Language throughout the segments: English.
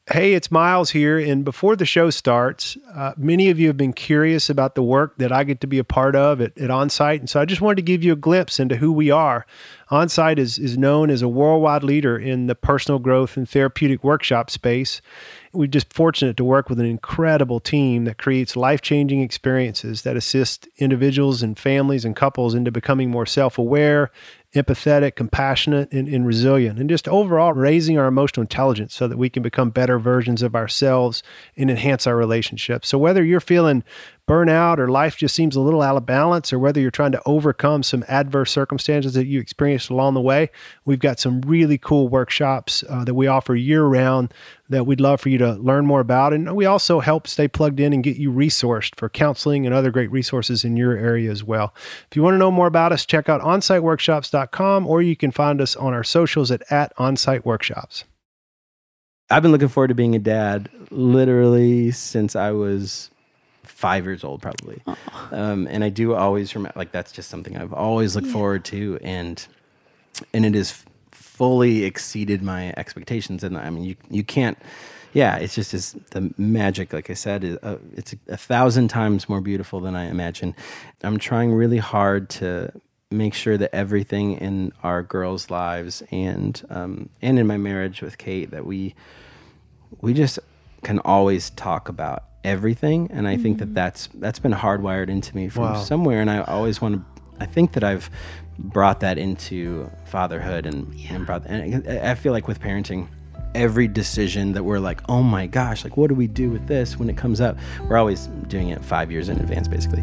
Hey, it's Miles here. And before the show starts, many of you have been curious about the work that I get to be a part of at OnSite. And so I just wanted to give you a glimpse into who we are. OnSite is known as a worldwide leader in the personal growth and therapeutic workshop space. We're just fortunate to work with an incredible team that creates life-changing experiences that assist individuals and families and couples into becoming more self-aware, empathetic, compassionate, and resilient, and just overall raising our emotional intelligence so that we can become better versions of ourselves and enhance our relationships. So whether you're feeling burnout or life just seems a little out of balance, or whether you're trying to overcome some adverse circumstances that you experienced along the way, we've got some really cool workshops that we offer year-round that we'd love for you to learn more about. And we also help stay plugged in and get you resourced for counseling and other great resources in your area as well. If you want to know more about us, check out onsiteworkshops.com, or you can find us on our socials at @onsiteworkshops. I've been looking forward to being a dad literally since I was 5 years old, probably. And I do always remember, like, that's just something I've always looked forward to. And it has fully exceeded my expectations. And I mean, you can't, it's just the magic, like I said, it's 1,000 times more beautiful than I imagined. I'm trying really hard to make sure that everything in our girls' lives and in my marriage with Kate, that we just can always talk about everything. And I think that's been hardwired into me from somewhere. And I always I think that I've brought that into fatherhood and I feel like with parenting, every decision that we're like, oh my gosh, like what do we do with this when it comes up? We're always doing it 5 years in advance, basically.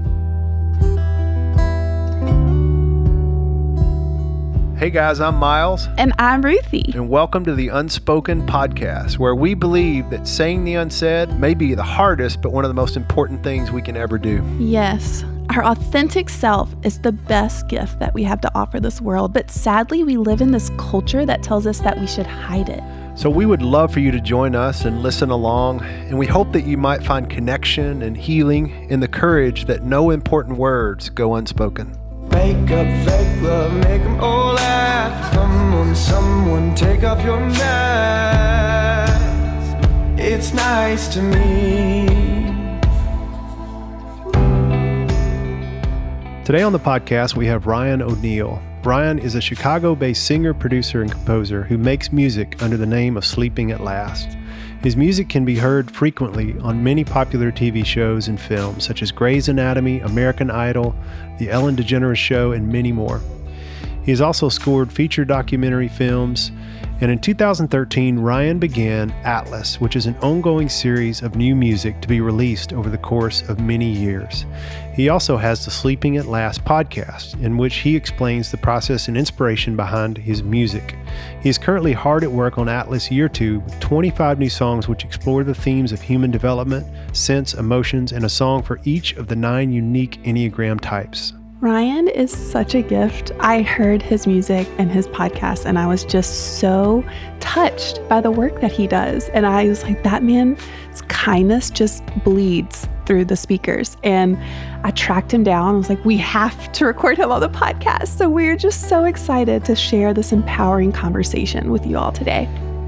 Hey guys, I'm Miles. And I'm Ruthie. And welcome to the Unspoken Podcast, where we believe that saying the unsaid may be the hardest, but one of the most important things we can ever do. Yes. Our authentic self is the best gift that we have to offer this world. But sadly, we live in this culture that tells us that we should hide it. So we would love for you to join us and listen along. And we hope that you might find connection and healing in the courage that no important words go unspoken. Make up fake love, make them all laugh. Come on, someone, take off your mask. It's nice to me. Today on the podcast, we have Ryan O'Neal. Ryan is a Chicago-based singer, producer, and composer who makes music under the name of Sleeping at Last. His music can be heard frequently on many popular TV shows and films, such as Grey's Anatomy, American Idol, The Ellen DeGeneres Show, and many more. He has also scored feature documentary films, and in 2013, Ryan began Atlas, which is an ongoing series of new music to be released over the course of many years. He also has the Sleeping at Last podcast, in which he explains the process and inspiration behind his music. He is currently hard at work on Atlas Year 2 with 25 new songs which explore the themes of human development, sense, emotions, and a song for each of the 9 unique Enneagram types. Ryan is such a gift. I heard his music and his podcast, and I was just so touched by the work that he does. And I was like, that man's kindness just bleeds through the speakers. And I tracked him down. I was like, we have to record him on the podcast. So we're just so excited to share this empowering conversation with you all today.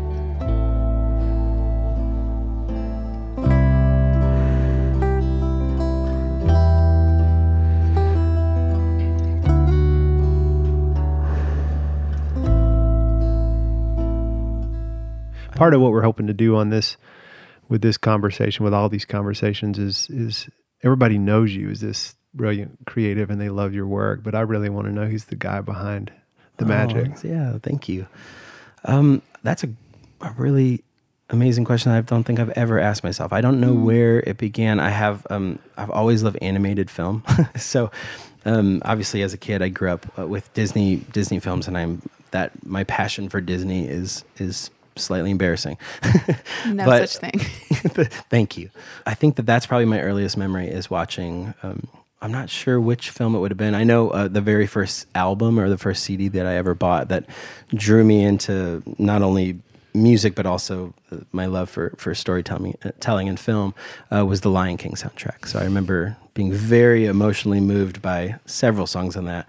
Part of what we're hoping to do on this, with this conversation, with all these conversations, is everybody knows you as this brilliant creative and they love your work, but I really want to know who's the guy behind the magic. Yeah, thank you. That's a really amazing question I don't think I've ever asked myself. I don't know where it began. I've always loved animated film. So obviously as a kid I grew up with Disney films, and my passion for Disney is slightly embarrassing. No such thing. Thank you. I think that's probably my earliest memory is watching, I'm not sure which film it would have been. I know the very first album or the first CD that I ever bought that drew me into not only music, but also my love for storytelling and film was the Lion King soundtrack. So I remember being very emotionally moved by several songs on that.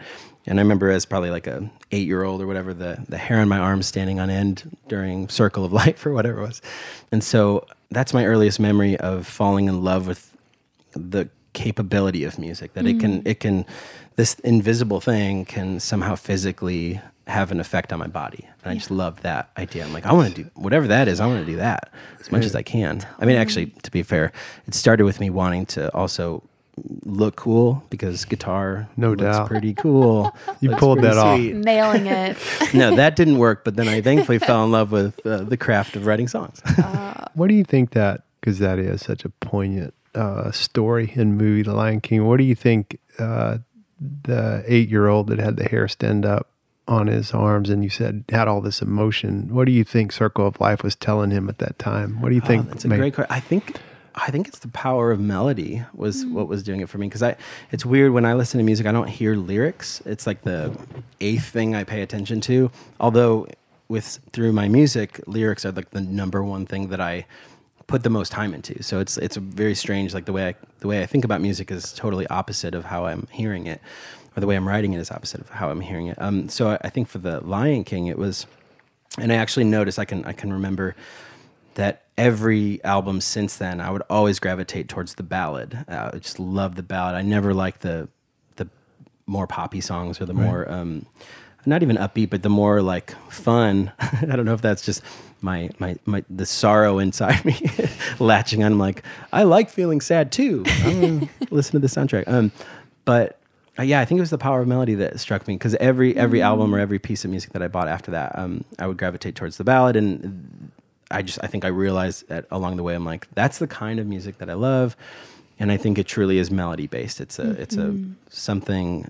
And I remember as probably like a 8-year-old or whatever, the hair on my arm standing on end during Circle of Life or whatever it was. And so that's my earliest memory of falling in love with the capability of music, that it can this invisible thing can somehow physically have an effect on my body. And I just love that idea. I'm like, I want to do whatever that is. I want to do that as much as I can. I mean, actually, to be fair, it started with me wanting to also look cool, because guitar looks pretty cool. You Looks pulled pretty that off. sweet. Nailing it. No, that didn't work. But then I thankfully fell in love with the craft of writing songs. What do you think because that is such a poignant story in the movie The Lion King, what do you think the 8-year-old that had the hair stand up on his arms and you said had all this emotion, what do you think Circle of Life was telling him at that time? What do you think? That's a great question. I think it's the power of melody was what was doing it for me, because it's weird when I listen to music, I don't hear lyrics. It's like the 8th thing I pay attention to. Although through my music, lyrics are like the number one thing that I put the most time into. So it's a very strange, like the way I think about music is totally opposite of how I'm hearing it, or the way I'm writing it is opposite of how I'm hearing it. So I think for the Lion King, it was, and I actually noticed I can remember that every album since then, I would always gravitate towards the ballad. I just love the ballad. I never liked the more poppy songs, or the more not even upbeat, but the more like fun. I don't know if that's just my the sorrow inside me latching on. I'm like, I like feeling sad too. Listen to the soundtrack. But yeah, I think it was the power of melody that struck me, because every album or every piece of music that I bought after that, I would gravitate towards the ballad. And I think I realized that along the way, I'm like, that's the kind of music that I love. And I think it truly is melody based. It's a something,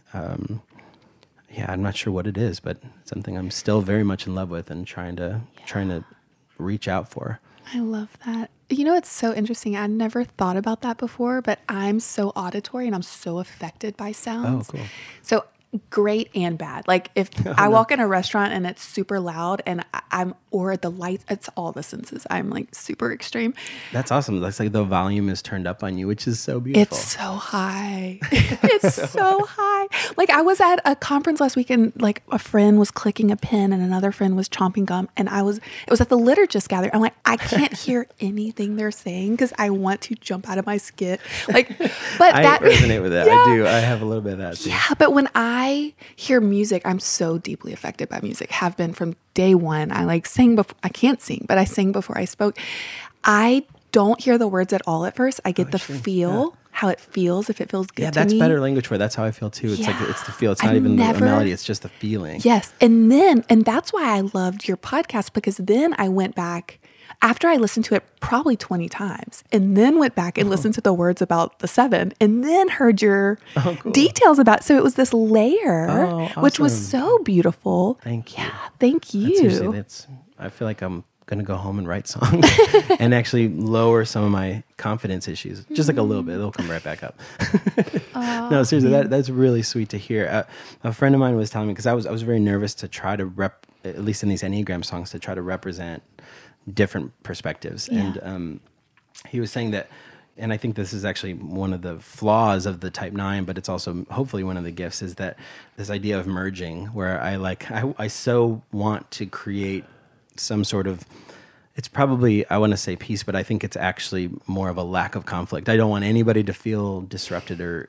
I'm not sure what it is, but it's something I'm still very much in love with and trying to reach out for. I love that. You know, it's so interesting. I never thought about that before, but I'm so auditory and I'm so affected by sounds. Oh, cool. So great and bad. Like if I walk in a restaurant and it's super loud and or the lights, it's all the senses. I'm like super extreme. That's awesome. That's like the volume is turned up on you, which is so beautiful. It's so high. It's so high. Like I was at a conference last week and like a friend was clicking a pen and another friend was chomping gum, and it was at the liturgist gathering. I'm like, I can't hear anything they're saying because I want to jump out of my skin. Like, but I resonate with that. Yeah. I do. I have a little bit of that too. Yeah, but when I hear music, I'm so deeply affected by music. Have been from day one. I like sang before. I can't sing, but I sang before I spoke. I don't hear the words at all at first. I get the feel, how it feels, if it feels good to me. Yeah, that's better language for it. That's how I feel too. It's like, it's the feel. It's not even the melody. It's just the feeling. Yes. And that's why I loved your podcast, because then I went back after I listened to it probably 20 times, and then went back and listened to the words about the 7, and then heard your details about it. So it was this layer, which was so beautiful. Thank you. Yeah, thank you. I feel like I'm going to go home and write songs and actually lower some of my confidence issues. Just like a little bit. They'll come right back up. No, seriously, that's really sweet to hear. A friend of mine was telling me, because I was very nervous to try to at least in these Enneagram songs, to try to represent different perspectives. Yeah. And he was saying that, and I think this is actually one of the flaws of the Type 9, but it's also hopefully one of the gifts, is that this idea of merging, where I so want to create some sort of, it's probably, I want to say peace, but I think it's actually more of a lack of conflict. I don't want anybody to feel disrupted, or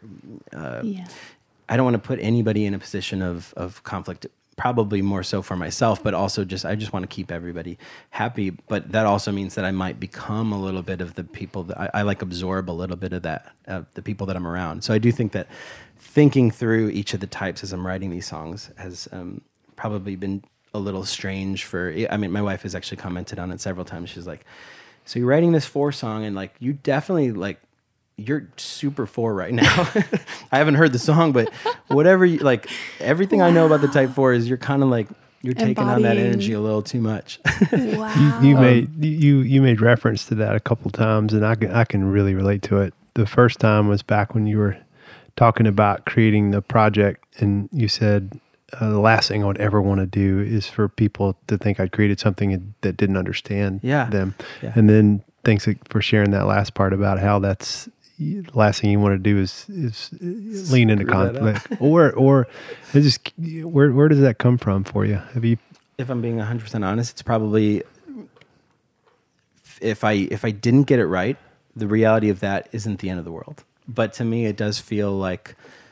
I don't want to put anybody in a position of conflict, probably more so for myself, but also I just want to keep everybody happy. But that also means that I might become a little bit of the people that I like, absorb a little bit of that, the people that I'm around. So I do think that thinking through each of the types as I'm writing these songs has probably been a little strange my wife has actually commented on it several times. She's like, so you're writing this 4 song, and like, you definitely like, you're super 4 right now. I haven't heard the song, but whatever you like, everything I know about the Type 4 is you're kind of like, you're taking on that energy a little too much. Wow. You made reference to that a couple times, and I can really relate to it. The first time was back when you were talking about creating the project, and you said, the last thing I would ever want to do is for people to think I created something that didn't understand them. Yeah. And then thanks for sharing that last part about how the last thing you want to do is lean into conflict. Or it's just where does that come from for you? Have you? If I'm being 100% honest, it's probably if I didn't get it right, the reality of that isn't the end of the world. But to me, it feels like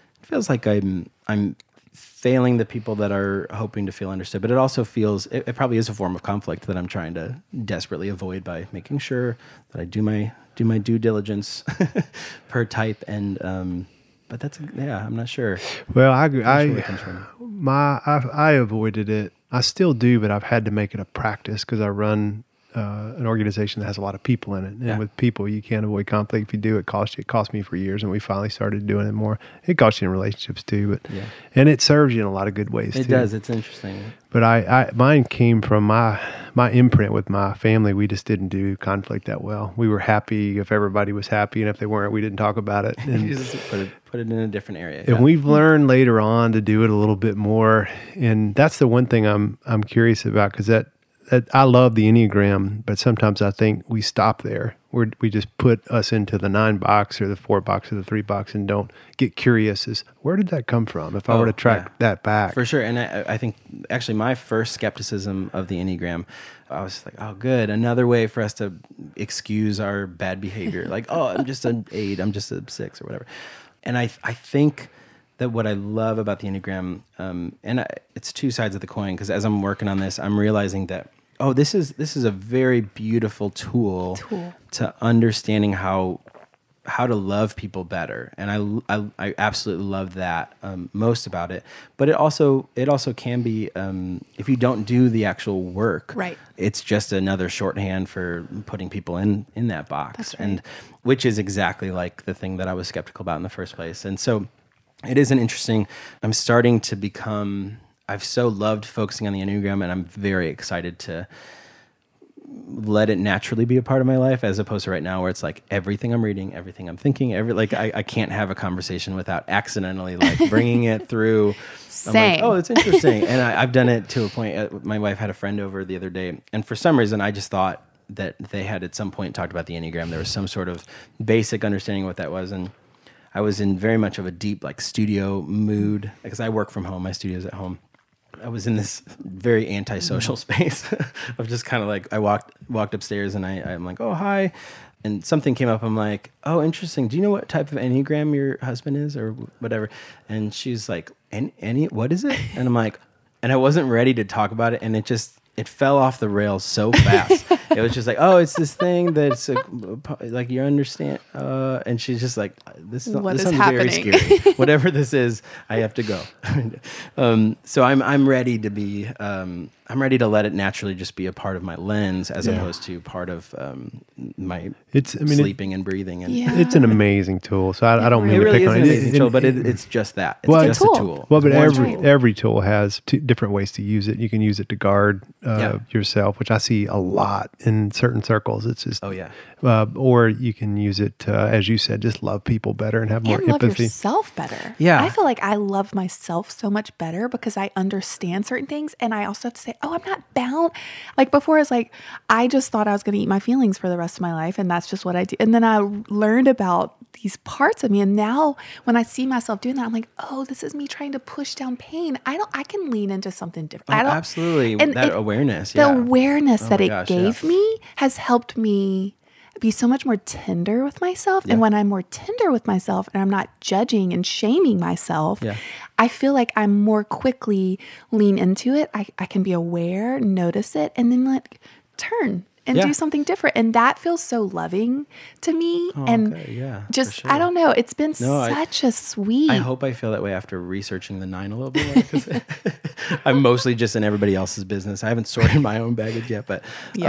I'm failing the people that are hoping to feel understood. But it also feels it probably is a form of conflict that I'm trying to desperately avoid by making sure that I do my due diligence per type. And but I'm not sure. Well, I'm not sure where it comes from. I avoided it. I still do, but I've had to make it a practice because I run an organization that has a lot of people in it. And with people, you can't avoid conflict. If you do, it costs you. It cost me for years, and we finally started doing it more. It costs you in relationships too, and it serves you in a lot of good ways too. It does. It's interesting. But mine came from my imprint with my family. We just didn't do conflict that well. We were happy if everybody was happy, and if they weren't, we didn't talk about it. And you just put it in a different area. And we've learned later on to do it a little bit more. And that's the one thing I'm curious about, because that I love the Enneagram, but sometimes I think we stop there. We just put us into the 9 box or the 4 box or the 3 box and don't get curious as where did that come from? If I were to track that back. For sure. And I think actually my first skepticism of the Enneagram, I was like, oh, good. Another way for us to excuse our bad behavior. Like, oh, I'm just an 8. I'm just a 6 or whatever. And I think that what I love about the Enneagram, it's two sides of the coin, because as I'm working on this, I'm realizing that, this is a very beautiful tool to understanding how to love people better. And I absolutely love that most about it. But it also can be, if you don't do the actual work, right, it's just another shorthand for putting people in that box. That's right. And which is exactly like the thing that I was skeptical about in the first place. And so it is I'm starting to become, I've so loved focusing on the Enneagram, and I'm very excited to let it naturally be a part of my life, as opposed to right now where it's like everything I'm reading, everything I'm thinking, I can't have a conversation without accidentally like bringing it through. Same. I'm like, oh, it's interesting. And I've done it to a point. My wife had a friend over the other day, and for some reason I just thought that they had at some point talked about the Enneagram. There was some sort of basic understanding of what that was. And I was in very much of a deep like studio mood, because I work from home. My studio's at home. I was in this very antisocial space of just kind of like, I walked upstairs and I'm like, oh, hi. And something came up. I'm like, oh, interesting. Do you know what type of Enneagram your husband is or whatever? And she's like, what is it? And I'm like, and I wasn't ready to talk about it. And it fell off the rails so fast. It was just like, oh, it's this thing that's like, you understand. And she's just like, this sounds very scary. Whatever this is, I have to go. So I'm ready to be, I'm ready to let it naturally just be a part of my lens, as opposed to part of my sleeping and breathing. And it's an amazing tool. So I don't mean it to really pick is on an it. amazing tool, but it's just that. It's just a tool. Well, but every tool has different ways to use it. You can use it to guard yourself, which I see a lot in certain circles. It's just, or you can use it to, as you said, just love people better and have more empathy. Love yourself better. Yeah. I feel like I love myself so much better because I understand certain things, and I also have to say, oh, I'm not bound. Like before, it's like, I just thought I was going to eat my feelings for the rest of my life, and that's just what I do. And then I learned about these parts of me, and now when I see myself doing that, I'm like, oh, this is me trying to push down pain. I can lean into something different. Absolutely. And that awareness. The awareness that it gave me has helped me be so much more tender with myself. And when I'm more tender with myself and I'm not judging and shaming myself, I feel like I'm more quickly lean into it. I can be aware, notice it, and then like turn and do something different. And that feels so loving to me. Just, I don't know. It's been such a sweet. I hope I feel that way after researching the 9 a little bit more, 'cause I'm mostly just in everybody else's business. I haven't sorted my own baggage yet, but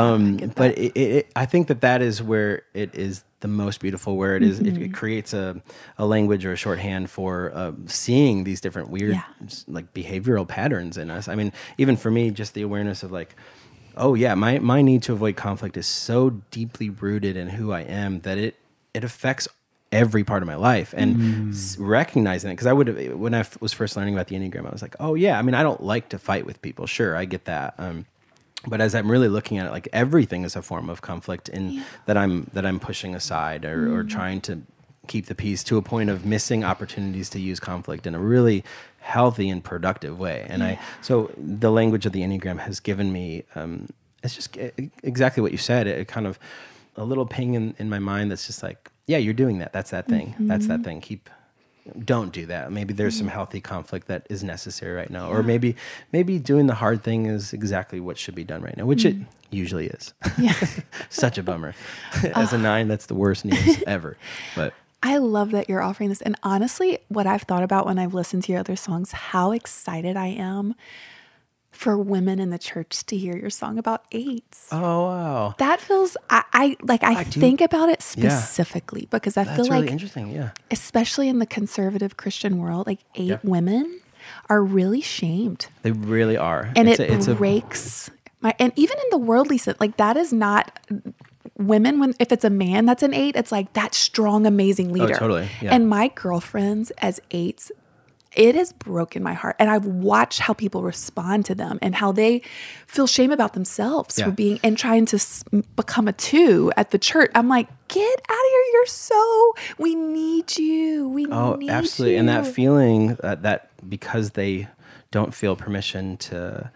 I think that is where it is the most beautiful, where it is, it creates a language or a shorthand for seeing these different weird like behavioral patterns in us. I mean, even for me, just the awareness of like, oh yeah, my need to avoid conflict is so deeply rooted in who I am that it affects every part of my life. And recognizing it, because when I was first learning about the Enneagram, I was like, oh yeah, I mean, I don't like to fight with people. Sure, I get that. But as I'm really looking at it, like everything is a form of conflict that I'm pushing aside or trying to keep the peace to a point of missing opportunities to use conflict in a really healthy and productive way. And so the language of the Enneagram has given me, it's just exactly what you said. It kind of a little ping in my mind that's just like, yeah, you're doing that. That's that thing. That's that thing. Don't do that. Maybe there's some healthy conflict that is necessary right now. Or maybe doing the hard thing is exactly what should be done right now, which it usually is. Yeah. Such a bummer. As a 9, that's the worst news ever. But I love that you're offering this. And honestly, what I've thought about when I've listened to your other songs, how excited I am for women in the church to hear your song about 8s. Oh, wow. That feels, I think about it specifically because I That's feel really like, interesting. Yeah. especially in the conservative Christian world, like 8 women are really shamed. They really are. And it breaks and even in the worldly sense, like that is not women. If it's a man that's an 8, it's like that strong, amazing leader. Oh, totally. Yeah. And my girlfriends as 8s, it has broken my heart. And I've watched how people respond to them and how they feel shame about themselves for being and trying to become a 2 at the church. I'm like, get out of here. We need you. We need absolutely. you. And that feeling that because they don't feel permission to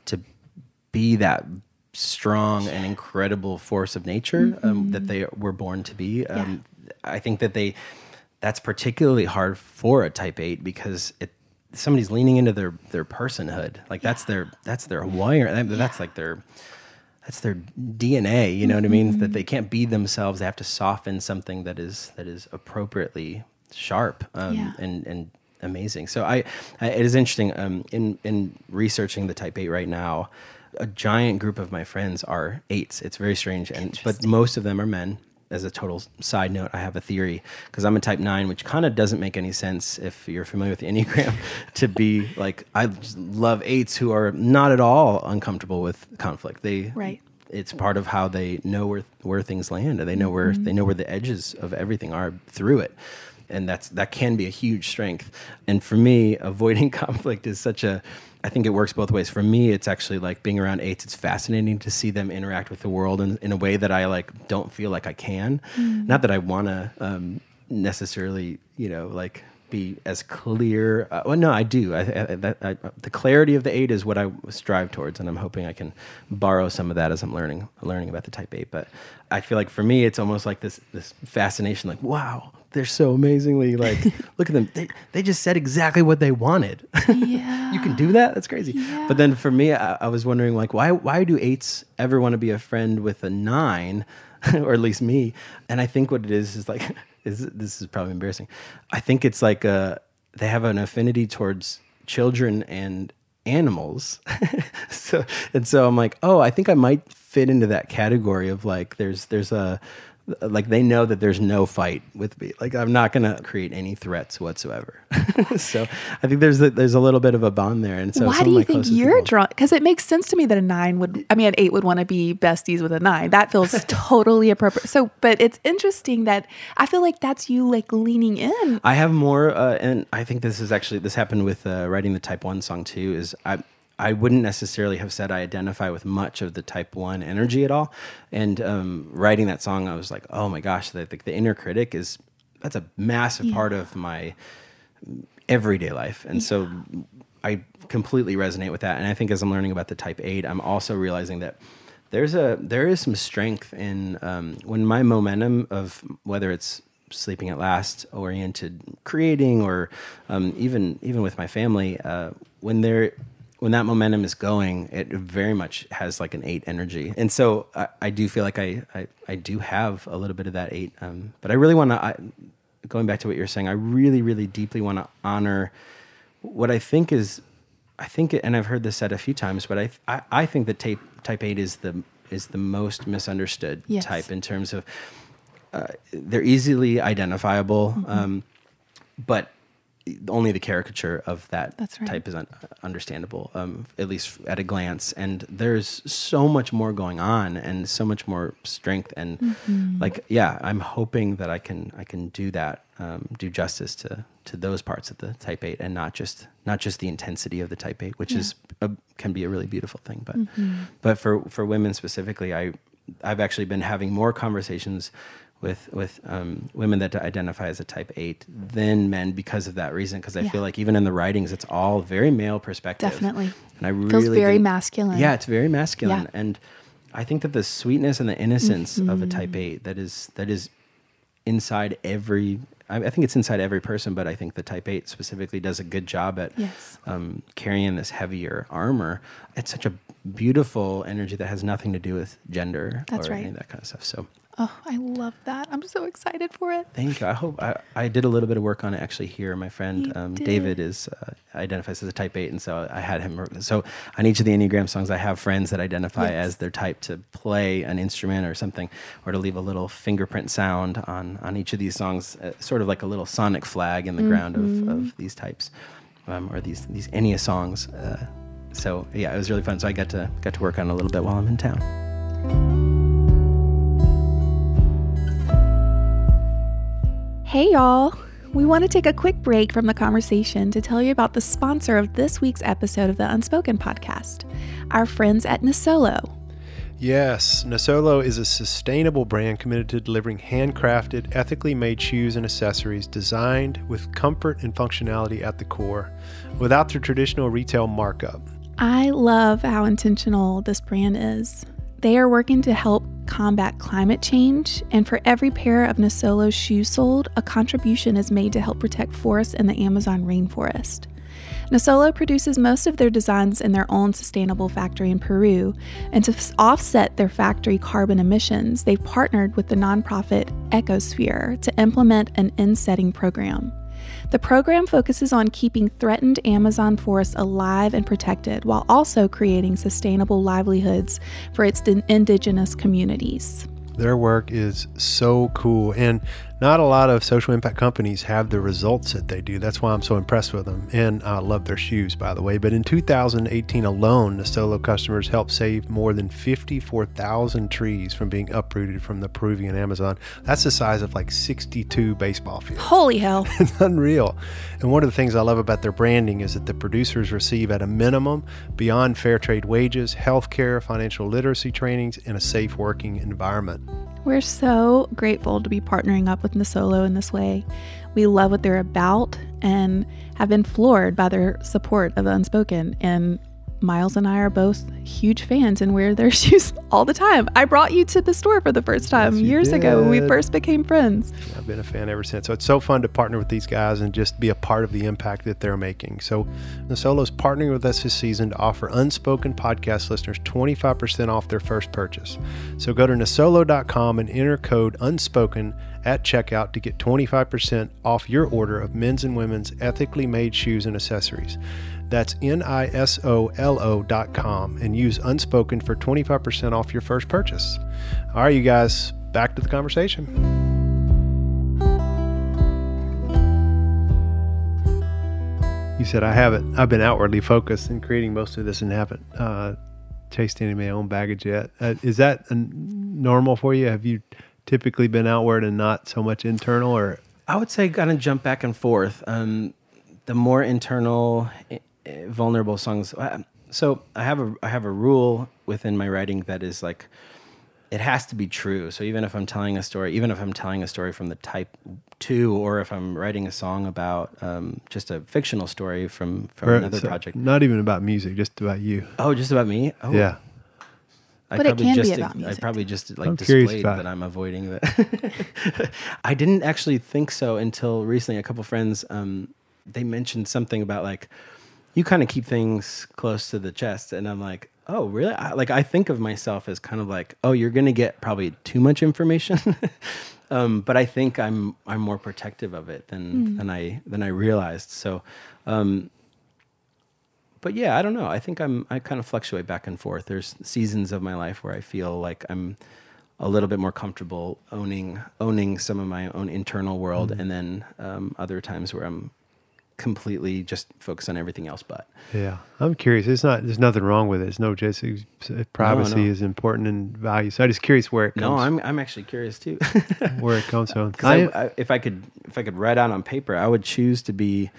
be that strong and incredible force of nature that they were born to be. I think that that's particularly hard for a type 8 because somebody's leaning into their personhood. Like that's their wire. That's like that's their DNA. You know what I mean? That they can't be themselves. They have to soften something that is appropriately sharp and amazing. So it is interesting. In researching the type 8 right now, a giant group of my friends are 8s. It's very strange, but most of them are men. As a total side note, I have a theory because I'm a type 9, which kind of doesn't make any sense if you're familiar with the Enneagram, to be like, I just love 8s who are not at all uncomfortable with conflict. It's part of how they know where things land, and they know where the edges of everything are through it. And that can be a huge strength. And for me, avoiding conflict is I think it works both ways. For me, it's actually like being around 8s. It's fascinating to see them interact with the world in a way that I don't feel like I can. Not that I want to necessarily, be as clear. No, I do. The clarity of the 8 is what I strive towards, and I'm hoping I can borrow some of that as I'm learning about the type 8. But I feel like for me, it's almost like this fascination. Like, wow, they're so amazingly look at them. They just said exactly what they wanted. Yeah. You can do that? That's crazy. Yeah. But then for me, I was wondering why do 8s ever want to be a friend with a 9, or at least me? And I think what it is like. This is probably embarrassing. I think it's like they have an affinity towards children and animals. so I'm like, oh, I think I might fit into that category of there's a they know that there's no fight with me. Like I'm not going to create any threats whatsoever. So I think there's a little bit of a bond there. And so why do you think you're drawn? Because it makes sense to me that an 8 would want to be besties with a 9. That feels totally appropriate. So, but it's interesting that I feel like that's you leaning in. I have more, and I think this happened with writing the Type 1 song too, is I wouldn't necessarily have said I identify with much of the Type 1 energy at all. And writing that song, I was like, oh my gosh, the inner critic that's a massive part of my everyday life. And so I completely resonate with that. And I think as I'm learning about the Type 8, I'm also realizing that there is some strength in when my momentum of whether it's Sleeping at Last oriented creating or even with my family, when that momentum is going, it very much has like an 8 energy. And so I do feel like I do have a little bit of that 8. But I really want to, going back to what you're saying, I really, really deeply want to honor what I think, and I've heard this said a few times, but I think that type 8 is the most misunderstood type in terms of they're easily identifiable, but only the caricature of that type is understandable, at least at a glance. And there's so much more going on and so much more strength. And I'm hoping that I can do that, do justice to those parts of the Type 8 and not just the intensity of the Type 8, which can be a really beautiful thing. But for women specifically, I've actually been having more conversations with women that identify as a type 8 than men because of that reason. Because I feel like even in the writings, it's all very male perspective. Definitely. And I really feels very masculine. Yeah, it's very masculine. Yeah. And I think that the sweetness and the innocence of a type 8 that is inside every, I think it's inside every person, but I think the type 8 specifically does a good job at carrying this heavier armor. It's such a beautiful energy that has nothing to do with gender or any of that kind of stuff. So, oh, I love that. I'm so excited for it. thank you. I hope I did a little bit of work on it actually here. My friend David identifies as a type 8, and so I had him. So on each of the Enneagram songs, I have friends that identify as their type to play an instrument or something, or to leave a little fingerprint sound on each of these songs, sort of like a little sonic flag in the ground of these types, or these Ennea songs. So yeah, it was really fun. So I got to work on it a little bit while I'm in town. Hey y'all, we want to take a quick break from the conversation to tell you about the sponsor of this week's episode of the Unspoken podcast, our friends at Nisolo. Yes, Nisolo is a sustainable brand committed to delivering handcrafted, ethically made shoes and accessories designed with comfort and functionality at the core, without the traditional retail markup. I love how intentional this brand is. They are working to help combat climate change, and for every pair of Nisolo shoes sold, a contribution is made to help protect forests in the Amazon rainforest. Nisolo produces most of their designs in their own sustainable factory in Peru, and to offset their factory carbon emissions, they've partnered with the nonprofit Ecosphere to implement an insetting program. The program focuses on keeping threatened Amazon forests alive and protected while also creating sustainable livelihoods for its indigenous communities. Their work is so cool, and not a lot of social impact companies have the results that they do. That's why I'm so impressed with them, and I love their shoes, by the way. But in 2018 alone, Nisolo customers helped save more than 54,000 trees from being uprooted from the Peruvian Amazon. That's the size of like 62 baseball fields. Holy hell. It's unreal. And one of the things I love about their branding is that the producers receive at a minimum beyond fair trade wages, healthcare, financial literacy trainings, and a safe working environment. We're so grateful to be partnering up with Nisolo in this way. We love what they're about and have been floored by their support of the Unspoken. And Miles and I are both huge fans and wear their shoes all the time. I brought you to the store for the first time years ago when we first became friends. I've been a fan ever since. So it's so fun to partner with these guys and just be a part of the impact that they're making. So Nisolo's partnering with us this season to offer Unspoken podcast listeners 25% off their first purchase. So go to Nisolo.com and enter code Unspoken at checkout to get 25% off your order of men's and women's ethically made shoes and accessories. That's NISOLO.com and use Unspoken for 25% off your first purchase. All right, you guys, back to the conversation. You said I've been outwardly focused in creating most of this and haven't chased any of my own baggage yet. Is that normal for you? Have you typically been outward and not so much internal? Or I would say kind of jump back and forth. The more internal, vulnerable songs. So I have a rule within my writing that is like, it has to be true. So even if I'm telling a story from the type 2, or if I'm writing a song about just a fictional story from another project. Not even about music, just about you. Oh, just about me? Oh. Yeah. But it can be about music. I probably just like displayed that I'm avoiding that. I didn't actually think so until recently. A couple friends, they mentioned something about like, you kind of keep things close to the chest. And I'm like, oh, really? I think of myself as kind of like, oh, you're going to get probably too much information. But I think I'm more protective of it than I realized. So, but yeah, I don't know. I think I kind of fluctuate back and forth. There's seasons of my life where I feel like I'm a little bit more comfortable owning some of my own internal world. And then other times where I'm completely just focus on everything else. But yeah, I'm curious. There's nothing wrong with it. It's privacy is important and value. So I'm just curious where it comes. No, I'm actually curious too. Where it comes from. If I could write out on paper, I would choose to be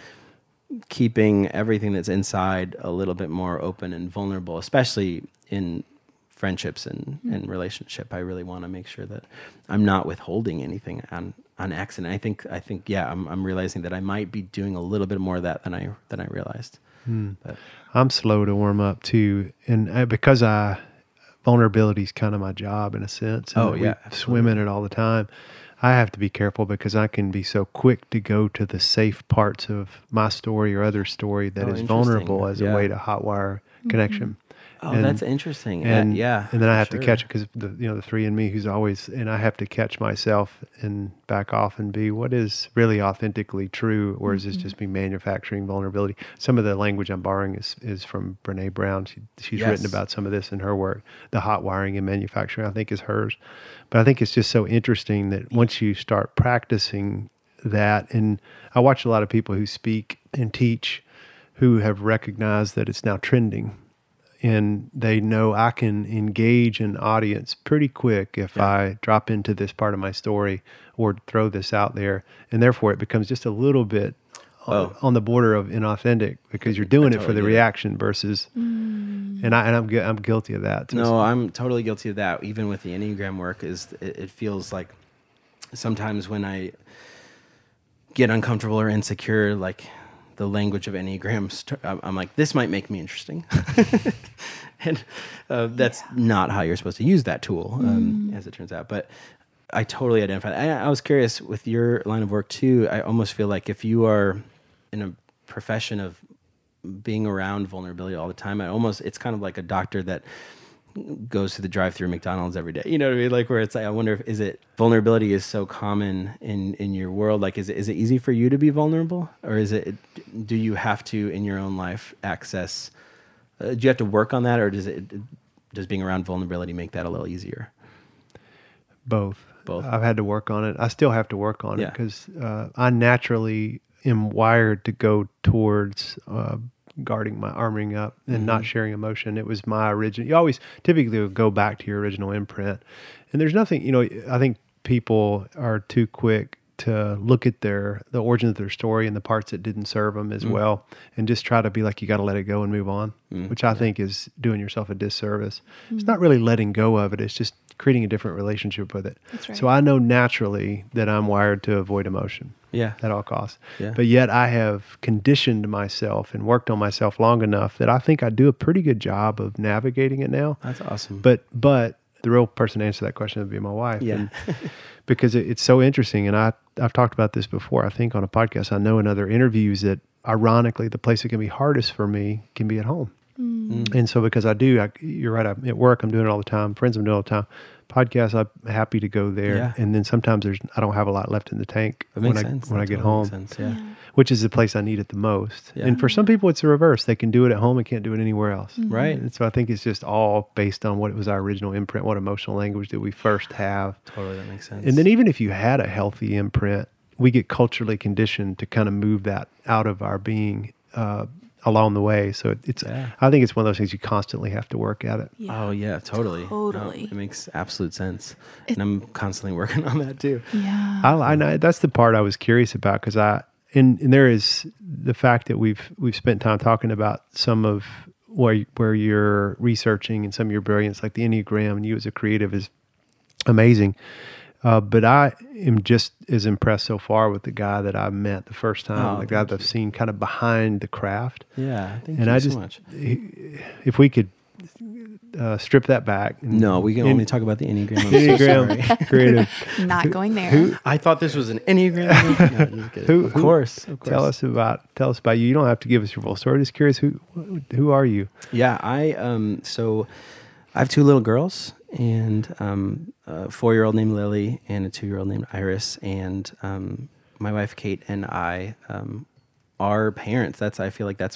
keeping everything that's inside a little bit more open and vulnerable, especially in friendships and relationship, I really want to make sure that I'm not withholding anything on accident. I think, yeah, I'm realizing that I might be doing a little bit more of that than I realized. But I'm slow to warm up too. And because vulnerability is kind of my job in a sense. And we swim in it all the time. I have to be careful because I can be so quick to go to the safe parts of my story or other story that is vulnerable as a way to hotwire connection. Oh, that's interesting. And yeah, and then I have to catch it because the three in me who's always, and I have to catch myself and back off and be what is really authentically true, or is this just me manufacturing vulnerability? Some of the language I'm borrowing is from Brene Brown. She's written about some of this in her work. The hot wiring and manufacturing, I think, is hers. But I think it's just so interesting that once you start practicing that, and I watch a lot of people who speak and teach who have recognized that it's now trending. And they know I can engage an audience pretty quick if I drop into this part of my story or throw this out there. And therefore, it becomes just a little bit on the border of inauthentic because you're doing it for the reaction versus. And I'm guilty of that. No, I'm totally guilty of that. Even with the Enneagram work, it feels like sometimes when I get uncomfortable or insecure, like the language of Enneagrams, I'm like, this might make me interesting. And that's not how you're supposed to use that tool, as it turns out. But I totally identify. I was curious with your line of work too. I almost feel like if you are in a profession of being around vulnerability all the time, it's kind of like a doctor that goes to the drive-through McDonald's every day. You know what I mean? Like where it's like, I wonder if vulnerability is so common in your world. Like, is it easy for you to be vulnerable, or do you have to in your own life access? Do you have to work on that, or does being around vulnerability make that a little easier? Both. I've had to work on it. I still have to work on it because I naturally am wired to go towards guarding my armoring up and not sharing emotion. It was my original. You always typically would go back to your original imprint, and there's nothing. I think people are too quick to look at the origin of their story and the parts that didn't serve them as well, and just try to be like, you got to let it go and move on, which I think is doing yourself a disservice. It's not really letting go of it. It's just creating a different relationship with it. That's right. So I know naturally that I'm wired to avoid emotion. At all costs. Yeah. But yet I have conditioned myself and worked on myself long enough that I think I do a pretty good job of navigating it now. That's awesome. But the real person to answer that question would be my wife. Yeah. And because it's so interesting. And I've talked about this before, I think on a podcast. I know in other interviews that ironically, the place that can be hardest for me can be at home. And so because you're right, I'm at work, I'm doing it all the time. Friends, I'm doing it all the time. Podcasts, I'm happy to go there. Yeah. And then sometimes I don't have a lot left in the tank when I get home, which is the place I need it the most. Yeah. And for some people, it's the reverse. They can do it at home and can't do it anywhere else. Right. And so I think it's just all based on what was our original imprint, what emotional language did we first have. Totally, that makes sense. And then even if you had a healthy imprint, we get culturally conditioned to kind of move that out of our being along the way. So I think it's one of those things you constantly have to work at it. Yeah. Oh yeah, totally. No, it makes absolute sense. And I'm constantly working on that too. Yeah. I know that's the part I was curious about because and there is the fact that we've spent time talking about some of where you're researching and some of your brilliance, like the Enneagram, and you as a creative is amazing. But I am just as impressed so far with the guy that I met the first time, the guy that I've seen kind of behind the craft. Yeah, thank you so much. If we could strip that back. No, we can only talk about the Enneagram. Enneagram, creative. Not going there. I thought this was an Enneagram. No, just kidding. Of course. Tell us about you. You don't have to give us your full story. Just curious, who are you? Yeah, so I have two little girls. And a 4-year-old named Lily and a 2-year-old named Iris. And my wife Kate and I are parents. I feel like that's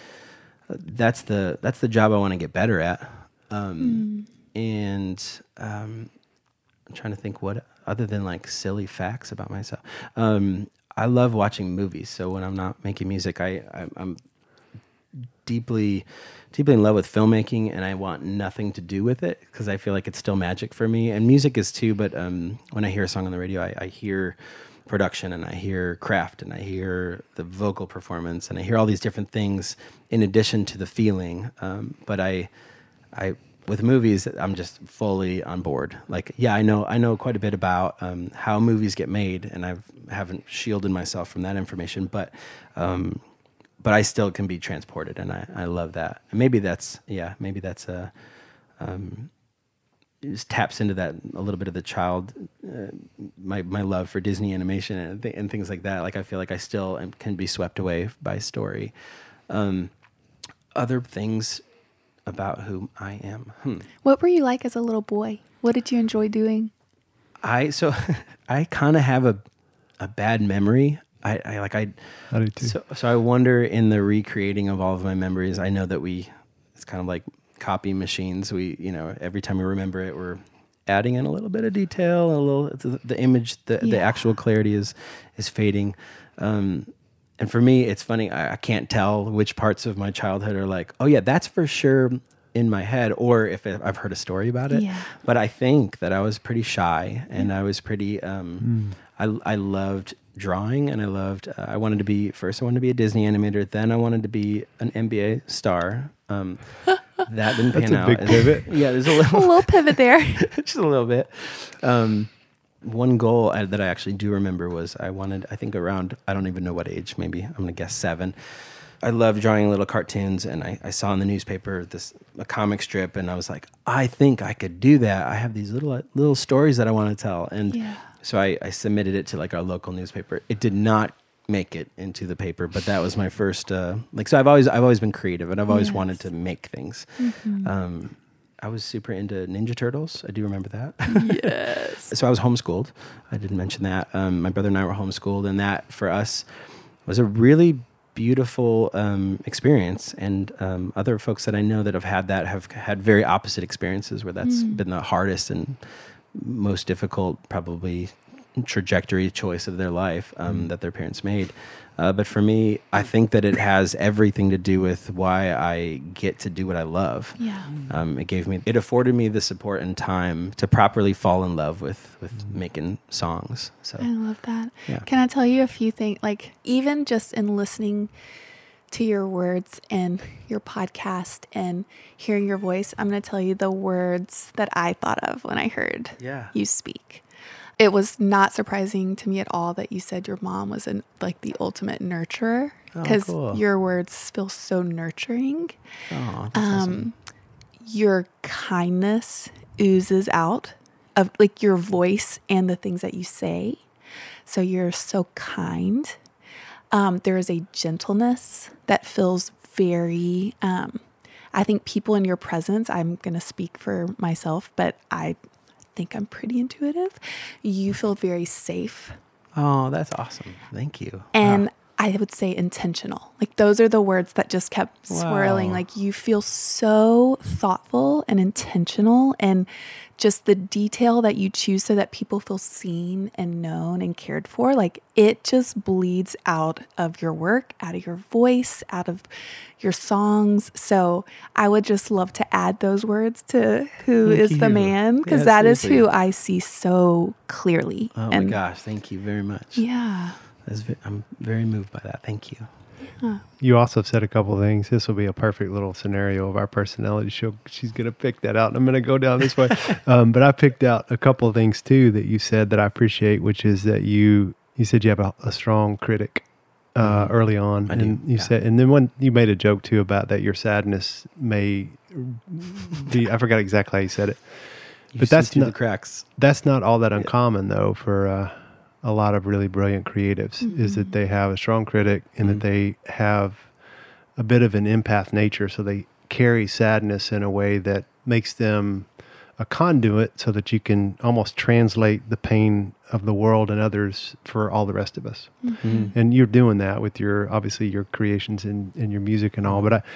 the job I want to get better at. And I'm trying to think what other than like silly facts about myself. I love watching movies. So when I'm not making music, I'm deeply in love with filmmaking, and I want nothing to do with it because I feel like it's still magic for me, and music is too. But when I hear a song on the radio, I hear production, and I hear craft, and I hear the vocal performance, and I hear all these different things in addition to the feeling. But with movies, I'm just fully on board. Like, yeah, I know quite a bit about how movies get made, and I haven't shielded myself from that information, but I still can be transported, and I love that. And maybe that's a it just taps into that a little bit of the child, my love for Disney animation and things like that. Like, I feel like I still can be swept away by story. Other things about who I am. What were you like as a little boy? What did you enjoy doing? I kind of have a bad memory. I do too. So I wonder, in the recreating of all of my memories, I know that it's kind of like copy machines. Every time we remember it, we're adding in a little bit of detail, the image, the actual clarity is fading. And for me, it's funny. I can't tell which parts of my childhood are like, oh yeah, that's for sure in my head, or if I've heard a story about it. Yeah. But I think that I was pretty shy, and I was pretty. I loved drawing, and I wanted to be a Disney animator. Then I wanted to be an NBA star. That didn't pan out. That's a big pivot. Yeah, there's A little pivot there. just a little bit. One goal that I actually do remember was I think around, I don't even know what age, maybe I'm going to guess 7. I loved drawing little cartoons, and I saw in the newspaper a comic strip, and I was like, I think I could do that. I have these little stories that I want to tell. And so I submitted it to like our local newspaper. It did not make it into the paper, but that was my first so I've always been creative, and I've always wanted to make things. I was super into Ninja Turtles. I do remember that. Yes. So I was homeschooled. I didn't mention that. My brother and I were homeschooled, and that for us was a really beautiful experience. And other folks that I know that have had that have had very opposite experiences, where that's been the hardest and most difficult, probably, trajectory choice of their life that their parents made. But for me, I think that it has everything to do with why I get to do what I love. Yeah. It afforded me the support and time to properly fall in love with making songs. So I love that. Yeah. Can I tell you a few things? Like, even just in listening to your words and your podcast and hearing your voice, I'm going to tell you the words that I thought of when I heard you speak. It was not surprising to me at all that you said your mom was the ultimate nurturer, because your words feel so nurturing. Oh, that's awesome. Your kindness oozes out of like your voice and the things that you say. So you're so kind. There is a gentleness that feels very, I think people in your presence, I'm going to speak for myself, but I think I'm pretty intuitive. You feel very safe. Oh, that's awesome. Thank you. And I would say intentional. Like, those are the words that just kept swirling. Like, you feel so thoughtful and intentional, and just the detail that you choose so that people feel seen and known and cared for. Like, it just bleeds out of your work, out of your voice, out of your songs. So I would just love to add those words to who is the man, because that is who I see so clearly. Oh my gosh, thank you very much. Yeah. I'm very moved by that. Thank you. You also said a couple of things. This will be a perfect little scenario of our personality. She's going to pick that out, and I'm going to go down this way. But I picked out a couple of things too that you said that I appreciate, which is that you said you have a strong critic early on. I and do. You said, and then when you made a joke too about that your sadness may be, I forgot exactly how you said it. You but see that's through not the cracks. That's not all that uncommon though for a lot of really brilliant creatives, is that they have a strong critic and that they have a bit of an empath nature. So they carry sadness in a way that makes them a conduit so that you can almost translate the pain of the world and others for all the rest of us. And you're doing that with obviously your creations and your music and all. But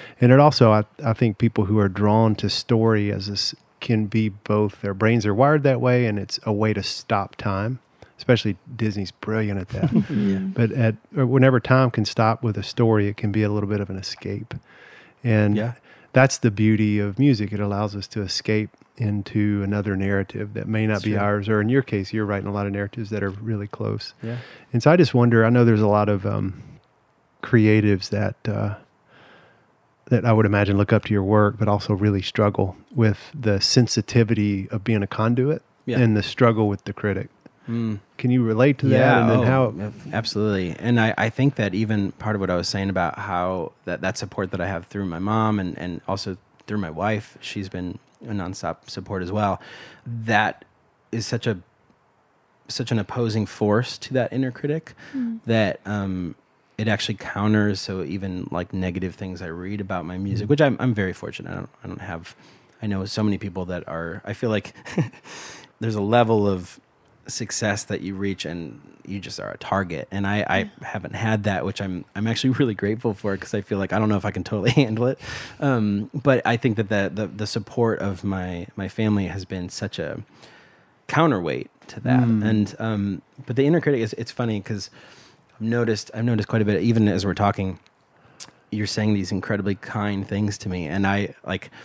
I think people who are drawn to story as this can be both, their brains are wired that way, and it's a way to stop time. Especially Disney's brilliant at that. But whenever time can stop with a story, it can be a little bit of an escape. And that's the beauty of music. It allows us to escape into another narrative that may not be ours, or in your case, you're writing a lot of narratives that are really close. Yeah. And so I just wonder, I know there's a lot of creatives that that I would imagine look up to your work, but also really struggle with the sensitivity of being a conduit and the struggle with the critic. Can you relate to that? And then how? Absolutely. And I think that even part of what I was saying about how that support that I have through my mom and also through my wife, she's been a nonstop support as well. That is such an opposing force to that inner critic that it actually counters. So even like negative things I read about my music, which I'm very fortunate. I know so many people that are, I feel like there's a level of success that you reach and you just are a target. And I haven't had that, which I'm actually really grateful for, because I feel like I don't know if I can totally handle it. But I think that the support of my family has been such a counterweight to that. And but the inner critic it's funny because I've noticed quite a bit, even as we're talking, you're saying these incredibly kind things to me, and I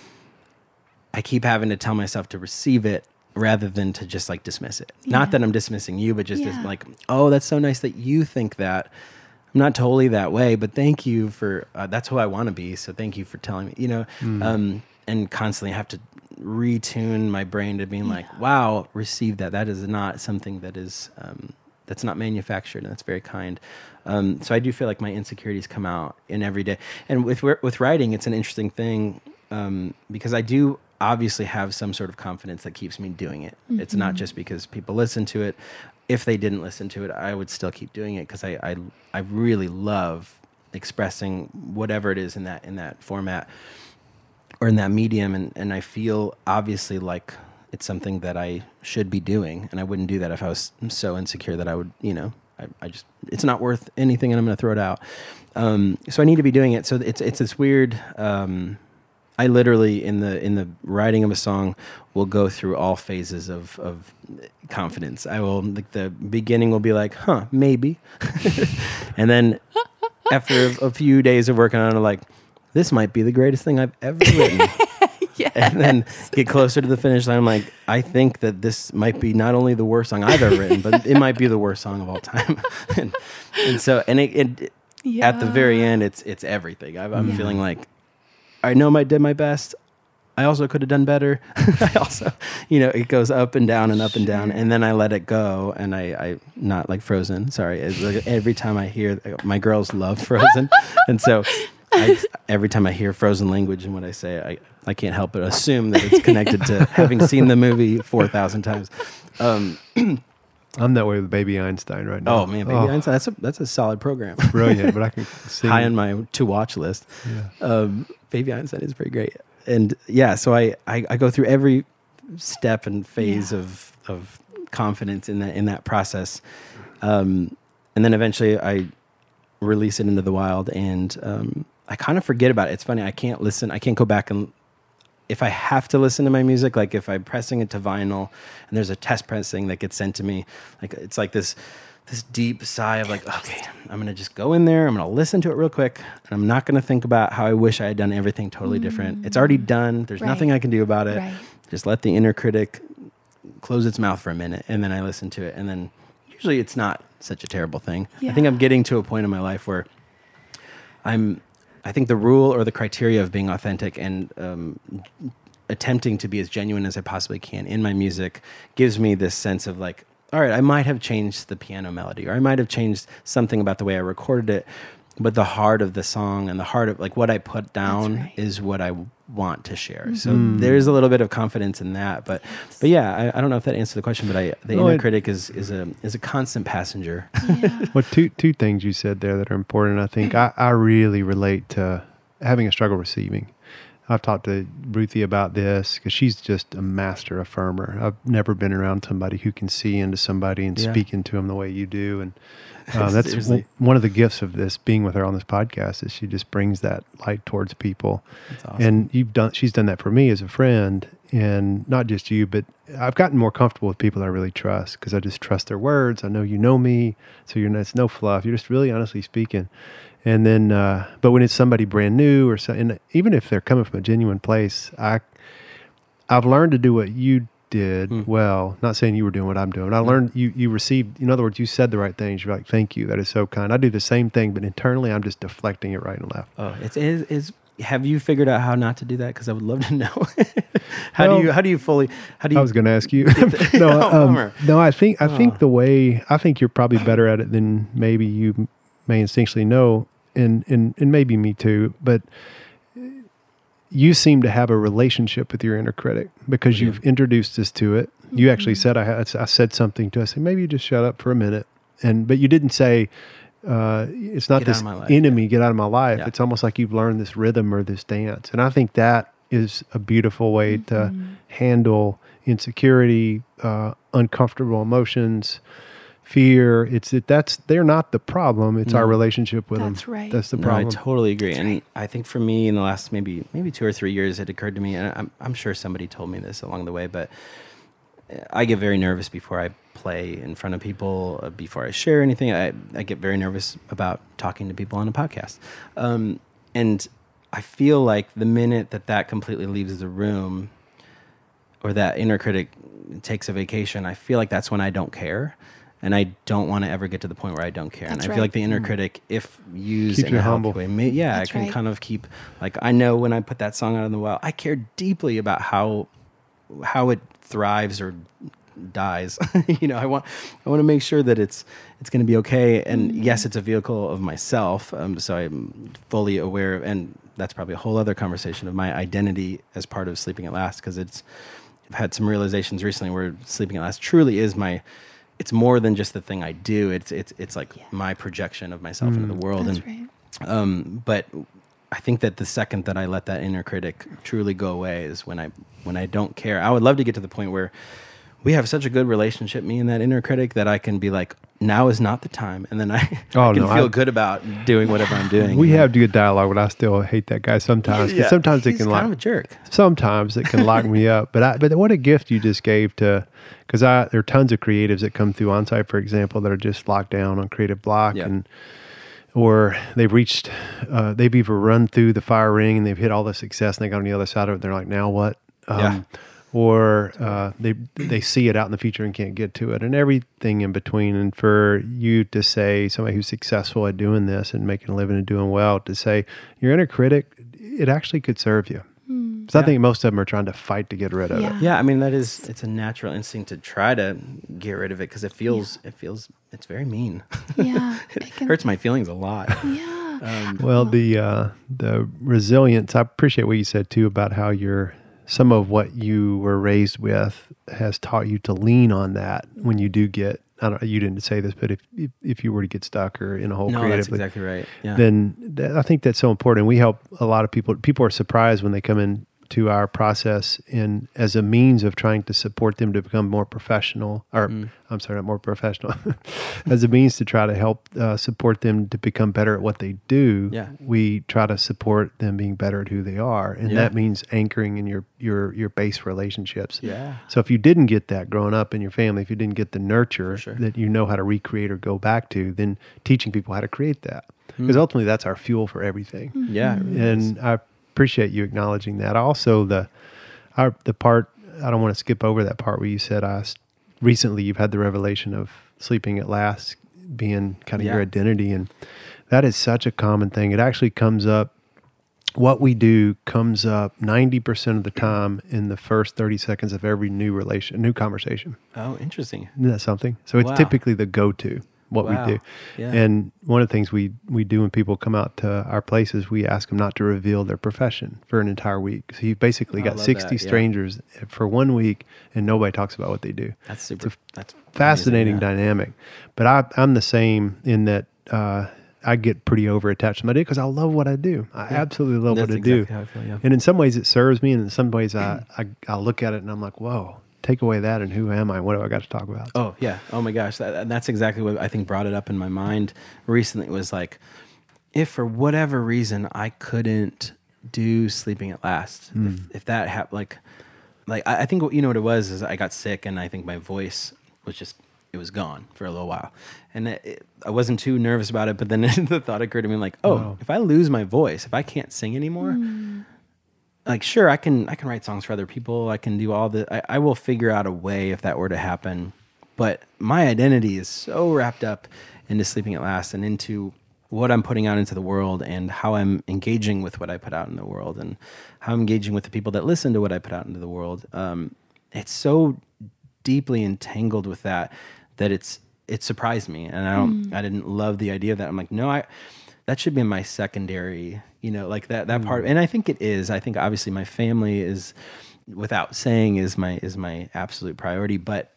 keep having to tell myself to receive it rather than to just like dismiss it. Not that I'm dismissing you, but just like, oh, that's so nice that you think that. I'm not totally that way, but thank you for, that's who I want to be. So thank you for telling me, and constantly have to retune my brain to being like, wow, receive that. That is not something that is, that's not manufactured, and that's very kind. So I do feel like my insecurities come out in every day. And with writing, it's an interesting thing, because I do obviously have some sort of confidence that keeps me doing it. It's not just because people listen to it. If they didn't listen to it, I would still keep doing it because I really love expressing whatever it is in that format or in that medium, and I feel obviously like it's something that I should be doing, and I wouldn't do that if I was so insecure that I would, I just, it's not worth anything and I'm going to throw it out. So I need to be doing it. So it's this weird, I literally in the writing of a song will go through all phases of confidence. I will, like, the beginning will be like, maybe. And then after a few days of working on it, like, this might be the greatest thing I've ever written. Yes. And then get closer to the finish line. I'm like, I think that this might be not only the worst song I've ever written, but it might be the worst song of all time. and so, it at the very end, it's everything. I'm feeling like, I know I did my best. I also could have done better. I also, it goes up and down and up and down, and then I let it go. And I not like Frozen. Sorry. It's like every time I hear, my girls love Frozen. And so every time I hear Frozen language and what I say, I can't help but assume that it's connected to having seen the movie 4,000 times. I'm that way with Baby Einstein right now. Oh man, Baby Einstein, that's a solid program. Brilliant, but I can see high on my to watch list. Yeah. Baby Einstein is pretty great, and so I go through every step and phase of confidence in that process, and then eventually I release it into the wild, and I kind of forget about it. It's funny, I can't go back and. If I have to listen to my music, like if I'm pressing it to vinyl and there's a test pressing that gets sent to me, like it's like this deep sigh of like, okay, I'm going to just go in there. I'm going to listen to it real quick. And I'm not going to think about how I wish I had done everything totally different. It's already done. There's nothing I can do about it. Right. Just let the inner critic close its mouth for a minute. And then I listen to it. And then usually it's not such a terrible thing. Yeah. I think I'm getting to a point in my life where I think the rule or the criteria of being authentic and attempting to be as genuine as I possibly can in my music gives me this sense of like, all right, I might have changed the piano melody, or I might have changed something about the way I recorded it, but the heart of the song and the heart of like what I put down is what I want to share. So there's a little bit of confidence in that, but yeah, I don't know if that answers the question, but the inner critic is a constant passenger. Yeah. Well, two things you said there that are important. I think I really relate to having a struggle receiving. I've talked to Ruthie about this because she's just a master affirmer. I've never been around somebody who can see into somebody and speak into them the way you do. And that's one of the gifts of this, being with her on this podcast, is she just brings that light towards people. That's awesome. And she's done that for me as a friend, and not just you, but I've gotten more comfortable with people that I really trust because I just trust their words. I know you know me, so it's no fluff. You're just really honestly speaking. And then, but when it's somebody brand new and even if they're coming from a genuine place, I've learned to do what you did well. Not saying you were doing what I'm doing. I learned you received. In other words, you said the right things. You're like, "Thank you. That is so kind." I do the same thing, but internally, I'm just deflecting it right and left. Oh, it's have you figured out how not to do that? Because I would love to know. How do you? I was going to ask you. No, I think you're probably better at it than maybe you may instinctually know, and maybe me too. But you seem to have a relationship with your inner critic because you've introduced us to it. You actually said I said something to us. I said, maybe you just shut up for a minute, but you didn't say it's not this enemy. Get out of my life. Yeah. It's almost like you've learned this rhythm or this dance, and I think that is a beautiful way to handle insecurity, uncomfortable emotions, fear. They're not the problem. It's our relationship with them. That's right. That's the problem. I totally agree. And I think for me, in the last maybe 2 or 3 years, it occurred to me, and I'm sure somebody told me this along the way, but I get very nervous before I play in front of people, before I share anything. I get very nervous about talking to people on a podcast. And I feel like the minute that completely leaves the room, or that inner critic takes a vacation, I feel like that's when I don't care. And I don't want to ever get to the point where I don't care. That's and I feel like the inner critic, if used in a healthy way, I can kind of keep, like, I know when I put that song out in the wild, I care deeply about how it thrives or dies. I want to make sure that it's going to be okay. And yes, it's a vehicle of myself. So I'm fully aware of, and that's probably a whole other conversation of my identity as part of Sleeping at Last. Cause I've had some realizations recently where Sleeping at Last truly is it's more than just the thing I do. It's like my projection of myself into the world. That's right. But I think that the second that I let that inner critic truly go away is when I don't care. I would love to get to the point where we have such a good relationship, me and that inner critic, that I can be like, now is not the time. And then I can feel good about doing whatever I'm doing. We have good dialogue, but I still hate that guy sometimes. Yeah. Sometimes he's kind of a jerk. Sometimes it can lock me up. But what a gift you just gave to, because there are tons of creatives that come through Onsite, for example, that are just locked down on creative block or they've reached, they've either run through the fire ring and they've hit all the success and they got on the other side of it. They're like, now what? Or they see it out in the future and can't get to it, and everything in between. And for you to say, somebody who's successful at doing this and making a living and doing well, to say your inner critic, it actually could serve you. So I think most of them are trying to fight to get rid of it. Yeah, I mean it's a natural instinct to try to get rid of it because it feels it's very mean. Yeah, it hurts my feelings a lot. Yeah. Well, the resilience. I appreciate what you said too about how some of what you were raised with has taught you to lean on that when you do get, you didn't say this, but if you were to get stuck or in a hole creatively. That's exactly right. Yeah. Then I think that's so important. We help a lot of people. People are surprised when they come in to our process as a means of trying to support them to become more professional, I'm sorry, not more professional, as a means to try to help support them to become better at what they do. Yeah. We try to support them being better at who they are. And that means anchoring in your base relationships. Yeah. So if you didn't get that growing up in your family, if you didn't get the nurture that you know how to recreate or go back to, then teaching people how to create that. Because ultimately that's our fuel for everything. Yeah. It really and I appreciate you acknowledging that. Also, the part, I don't want to skip over that part where you said recently you've had the revelation of Sleeping at Last being kind of your identity, and that is such a common thing. It actually comes up, what we do comes up 90% of the time in the first 30 seconds of every new conversation. Oh, interesting. Isn't that something? So it's typically the go-to. What we do. Yeah. And one of the things we do when people come out to our places, we ask them not to reveal their profession for an entire week. So you've basically got 60 strangers for 1 week and nobody talks about what they do. That's super. That's fascinating dynamic. But I'm the same in that I get pretty over-attached to my day because I love what I do. I absolutely love what I do. How I feel, And in some ways it serves me, and in some ways I look at it and I'm like, whoa. Take away that and who am I? What do I got to talk about? Oh, yeah. Oh, my gosh. That's exactly what I think brought it up in my mind recently. It was like, if for whatever reason I couldn't do Sleeping at Last, if that happened, like I think, you know what it was, is I got sick and I think my voice was it was gone for a little while. And I wasn't too nervous about it, but then the thought occurred to me like, if I lose my voice, if I can't sing anymore, like, sure, I can write songs for other people. I can do all I will figure out a way if that were to happen. But my identity is so wrapped up into Sleeping at Last and into what I'm putting out into the world and how I'm engaging with what I put out in the world and how I'm engaging with the people that listen to what I put out into the world. It's so deeply entangled with that it surprised me, and I didn't love the idea of that. I'm like, no, that should be my secondary, like that part. And I think it is. I think obviously my family is, without saying, is my absolute priority. But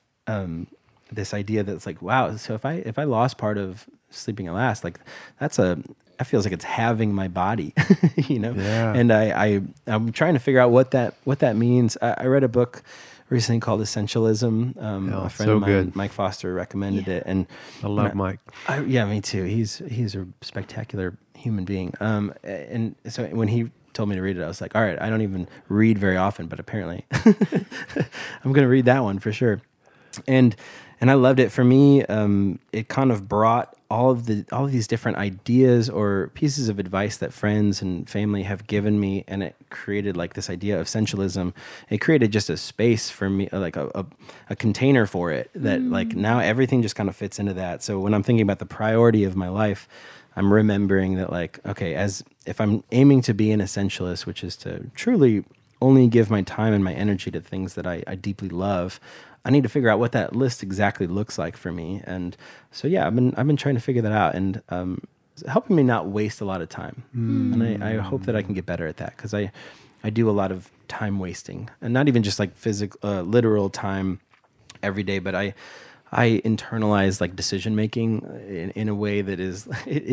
this idea that's like, wow, so if I lost part of Sleeping at Last, like that feels like it's having my body, Yeah. And I'm trying to figure out what that means. I read a book recently called Essentialism. A friend so of mine, good. Mike Foster, recommended it, and I love Mike. yeah, me too. He's a spectacular human being. And so when he told me to read it, I was like, all right, I don't even read very often, but apparently I'm going to read that one for sure. And I loved it. For me, it kind of brought all of these different ideas or pieces of advice that friends and family have given me, and it created like this idea of essentialism. It created just a space for me, like a container for it that like now everything just kind of fits into that. So when I'm thinking about the priority of my life, I'm remembering that like, okay, as if I'm aiming to be an essentialist, which is to truly only give my time and my energy to things that I deeply love, I need to figure out what that list exactly looks like for me. And so, yeah, I've been trying to figure that out, and it's helping me not waste a lot of time. And I hope that I can get better at that, because I do a lot of time wasting, and not even just like physical, literal time every day, but I internalize like decision making in a way that is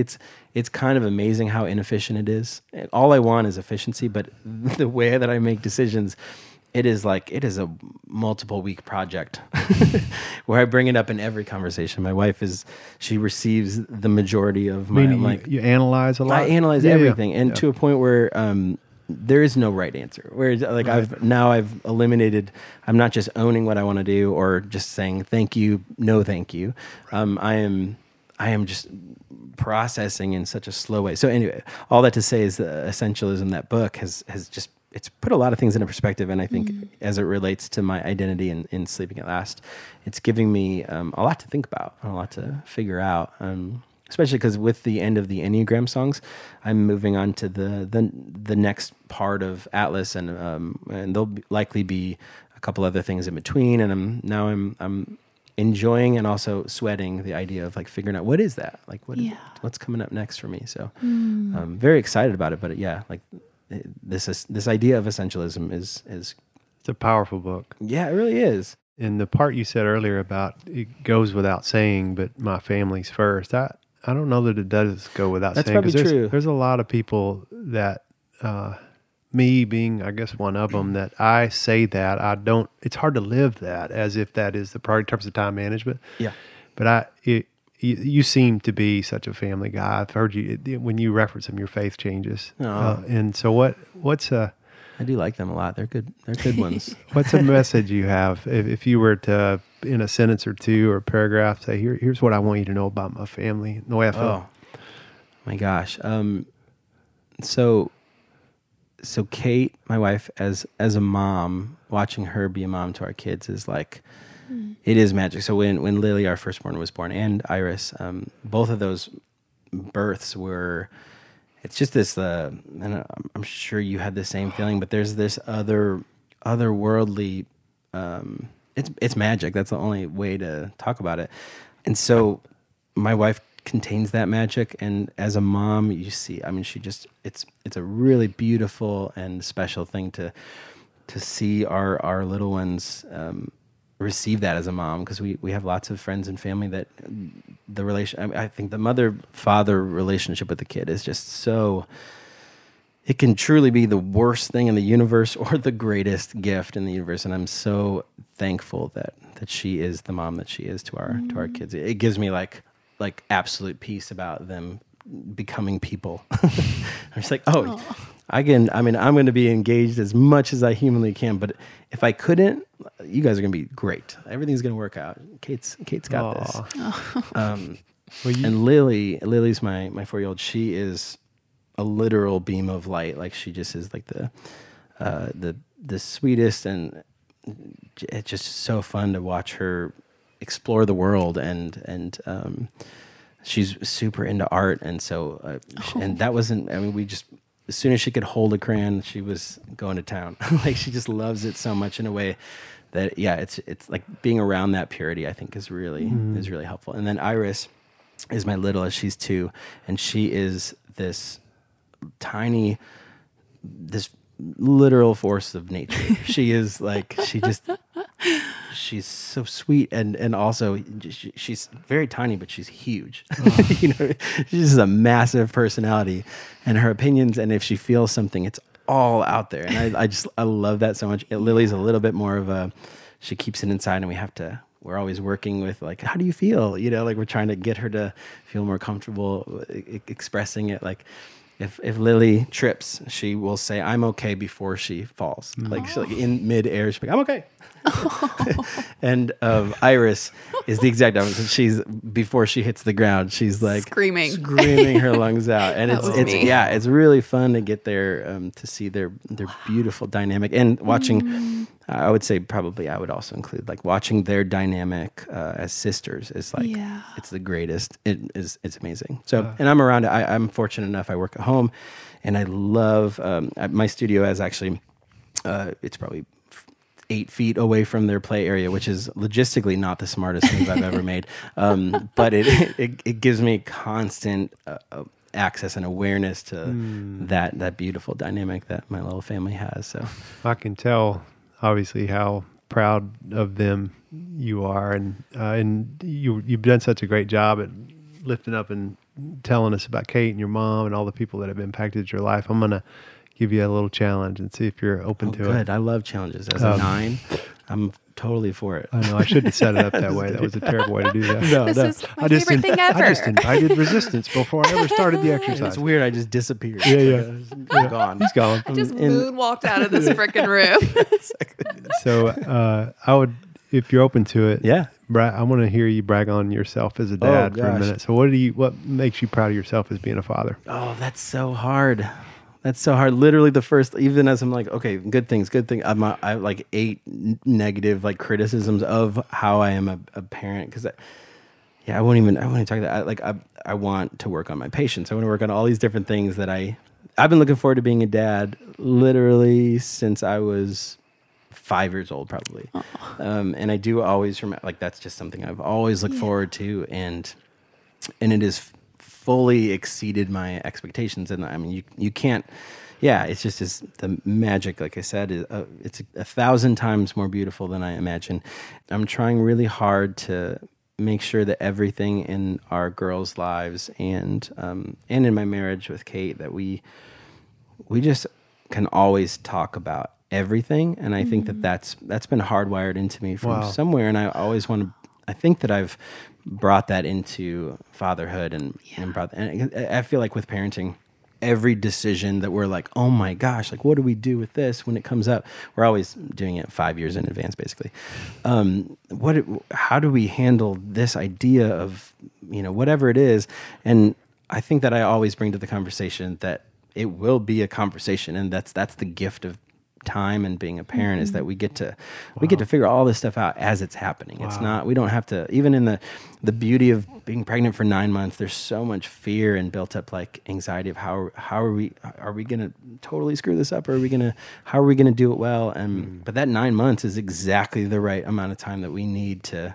it's kind of amazing how inefficient it is. All I want is efficiency, but the way that I make decisions, it is a multiple week project where I bring it up in every conversation. My wife she receives the majority of my you analyze a lot. I analyze everything, and to a point where there is no right answer. Whereas like I've eliminated, I'm not just owning what I want to do or just saying thank you, no thank you. I am just processing in such a slow way. So anyway, all that to say is Essentialism, that book has just, it's put a lot of things into perspective. And I think as it relates to my identity in Sleeping at Last, it's giving me a lot to think about, a lot to figure out. Especially because with the end of the Enneagram songs, I'm moving on to the next part of Atlas, and there'll likely be a couple other things in between. And I'm enjoying and also sweating the idea of like figuring out what is that, like what's coming up next for me. So I'm very excited about it. But yeah, like this idea of essentialism is it's a powerful book. Yeah, it really is. And the part you said earlier about it goes without saying, but my family's first. I don't know that it does go without That's saying. probably true. There's a lot of people that, me being, I guess, one of them, that I say that it's hard to live that as if that is the priority in terms of time management. Yeah. But you seem to be such a family guy. I've heard you, when you reference them, your faith changes. And so what's I do like them a lot. They're good. They're good ones. What's a message you have if you were to, in a sentence or two or a paragraph, say, here's what I want you to know about my family, the way I feel? Oh my gosh. So Kate, my wife, as a mom, watching her be a mom to our kids is like, it is magic. So when Lily, our firstborn, was born, and Iris, both of those births were, it's just this, and I'm sure you had the same feeling, but there's this otherworldly, it's magic. That's the only way to talk about it. And so my wife contains that magic, and as a mom, you see, I mean, it's a really beautiful and special thing to see our little ones receive that as a mom, because we have lots of friends and family that the relation, I think the mother-father relationship with the kid is just so, it can truly be the worst thing in the universe or the greatest gift in the universe. And I'm so thankful that she is the mom that she is to our kids. It gives me like absolute peace about them becoming people. I'm just like, I'm going to be engaged as much as I humanly can, but if I couldn't, you guys are going to be great. Everything's going to work out. Kate's got this. And Lily's my 4-year-old. She is a literal beam of light. Like, she just is like the sweetest, and it's just so fun to watch her explore the world and she's super into art. And so, and that wasn't, I mean, we just, as soon as she could hold a crayon, she was going to town. Like she just loves it so much in a way that, yeah, it's like being around that purity, I think is really helpful. And then Iris is my littlest. She's 2, and she is this tiny, this literal force of nature. She is like, she's so sweet, and also she's very tiny, but she's huge. You know, she's just a massive personality, and her opinions, and if she feels something, it's all out there. And I love that so much. Lily's a little bit more of a, she keeps it inside, and we're always working with like, how do you feel? You know, like we're trying to get her to feel more comfortable expressing it. Like if Lily trips, she will say, I'm okay before she falls. Like she's like in mid-air, she's like, I'm okay. And Iris is the exact opposite. She's, before she hits the ground, she's like screaming her lungs out. And it's really fun to get there, to see their beautiful dynamic, and watching, I would say probably I would also include like watching their dynamic as sisters is like, it's the greatest. It's amazing. So, and I'm around it. I'm fortunate enough, I work at home, and I love, my studio has actually, it's probably 8 feet away from their play area, which is logistically not the smartest move I've ever made. But it gives me constant access and awareness to that beautiful dynamic that my little family has. So I can tell, obviously, how proud of them you are, and you've done such a great job at lifting up and telling us about Kate and your mom and all the people that have impacted your life. I'm gonna give you a little challenge and see if you're open to it. Good. I love challenges. As a 9, I'm totally for it. I know. I shouldn't have set it up that way. That was a terrible way to do that. This is my favorite thing ever. I just invited resistance before I ever started the exercise. It's weird. I just disappeared. Yeah. I'm gone. He's gone. I just moonwalked out of this freaking room. So I would, if you're open to it, I want to hear you brag on yourself as a dad for a minute. So what makes you proud of yourself as being a father? Oh, that's so hard. That's so hard. Literally the first, even as I'm like, okay, good thing. I have like 8 negative like criticisms of how I am a parent. Cause I won't even talk that. I want to work on my patience. I want to work on all these different things that I've been looking forward to being a dad literally since I was 5 years old, probably. And I do always remember, like, that's just something I've always looked forward to. And it is fully exceeded my expectations. And I mean, you can't, it's just the magic, like I said, it's 1,000 times more beautiful than I imagined. I'm trying really hard to make sure that everything in our girls' lives and in my marriage with Kate, that we just can always talk about everything. And I think that's been hardwired into me from somewhere. And I always I think that I've brought that into fatherhood and I feel like with parenting, every decision that we're like, oh my gosh, like what do we do with this when it comes up? We're always doing it 5 years in advance, basically. How do we handle this idea of, whatever it is? And I think that I always bring to the conversation that it will be a conversation, and that's the gift of time and being a parent, is that we get to figure all this stuff out as it's happening. It's not, we don't have to, even in the beauty of being pregnant for 9 months, there's so much fear and built up like anxiety of how are we going to totally screw this up, or how are we going to do it well? And but that 9 months is exactly the right amount of time that we need to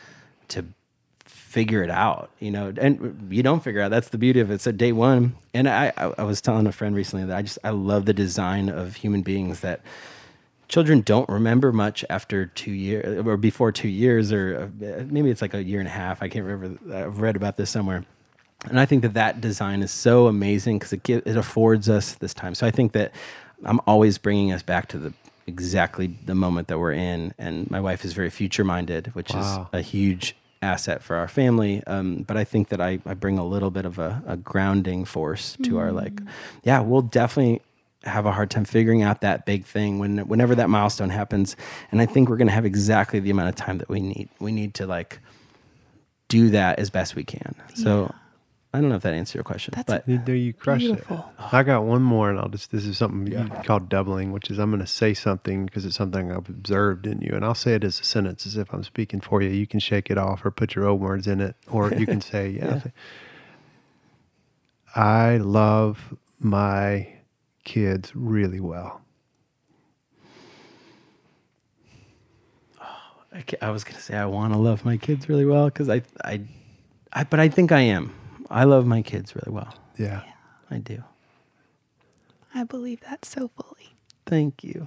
figure it out, and you don't figure out. That's the beauty of it. So day one, and I was telling a friend recently that I love the design of human beings, that children don't remember much after 2 years or before 2 years, or maybe it's like a year and a half. I can't remember. I've read about this somewhere. And I think that design is so amazing because it affords us this time. So I think that I'm always bringing us back to exactly the moment that we're in. And my wife is very future minded, which is a huge asset for our family, but I think that I bring a little bit of a grounding force to our we'll definitely have a hard time figuring out that big thing whenever that milestone happens, and I think we're going to have exactly the amount of time that we need to like do that as best we can. So I don't know if that answers your question, That's but You crushed beautiful. it. I got one more, and this is something you call doubling, which is I'm going to say something because it's something I've observed in you, and I'll say it as a sentence as if I'm speaking for you. You can shake it off or put your own words in it, or you can say, Yeah. I love my kids really well. I was gonna say I want to love my kids really well because but I think I am. I love my kids really well. Yeah. I do. I believe that so fully. Thank you.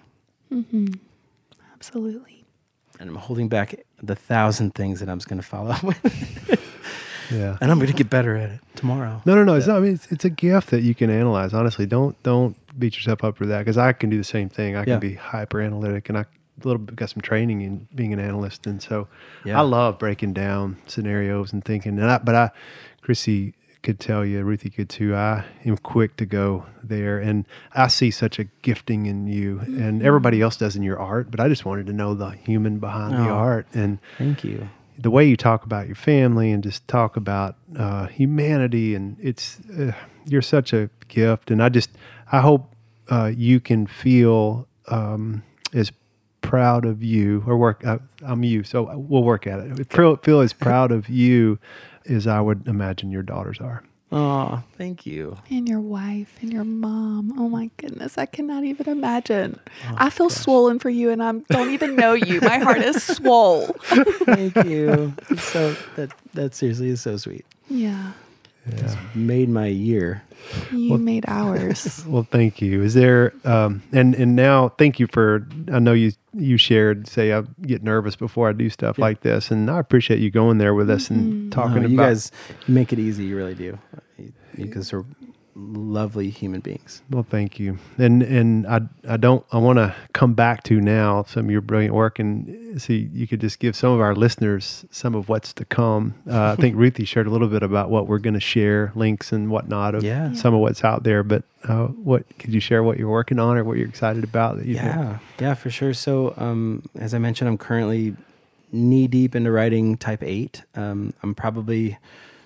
Absolutely. And I'm holding back the 1,000 things that I'm just gonna follow up with, Yeah. and I'm gonna get better at it tomorrow. No. It's not. I mean, it's a gift that you can analyze. Honestly, don't beat yourself up for that because I can do the same thing. I can be hyper analytic, and I got some training in being an analyst, and so I love breaking down scenarios and thinking. But Chrissy could tell you, Ruthie could too. I am quick to go there, and I see such a gifting in you, and everybody else does in your art. But I just wanted to know the human behind the art, and Thank you. the way you talk about your family and just talk about humanity, and it's you're such a gift, and I hope you can feel as proud of you or I'm you, so we'll work at it. Feel as proud of you as I would imagine your daughters are. Oh, thank you. And your wife and your mom. Oh my goodness. I cannot even imagine. I feel swollen for you and I don't even know you. My heart is swole. Thank you. So that seriously is so sweet. Yeah. It's made my year. You made ours. Well, thank you. Is there and now thank you for, I know you shared, say I get nervous before I do stuff like this, and I appreciate you going there with us and talking about you guys. You make it easy. You really do. You guys are lovely human beings. Well, thank you. And I want to come back to now some of your brilliant work and see, you could just give some of our listeners some of what's to come. I think Ruthie shared a little bit about what we're going to share, links and whatnot of some of what's out there. But what could you share what you're working on or what you're excited about? That you think? Yeah, for sure. So as I mentioned, I'm currently knee deep into writing Type 8. I'm probably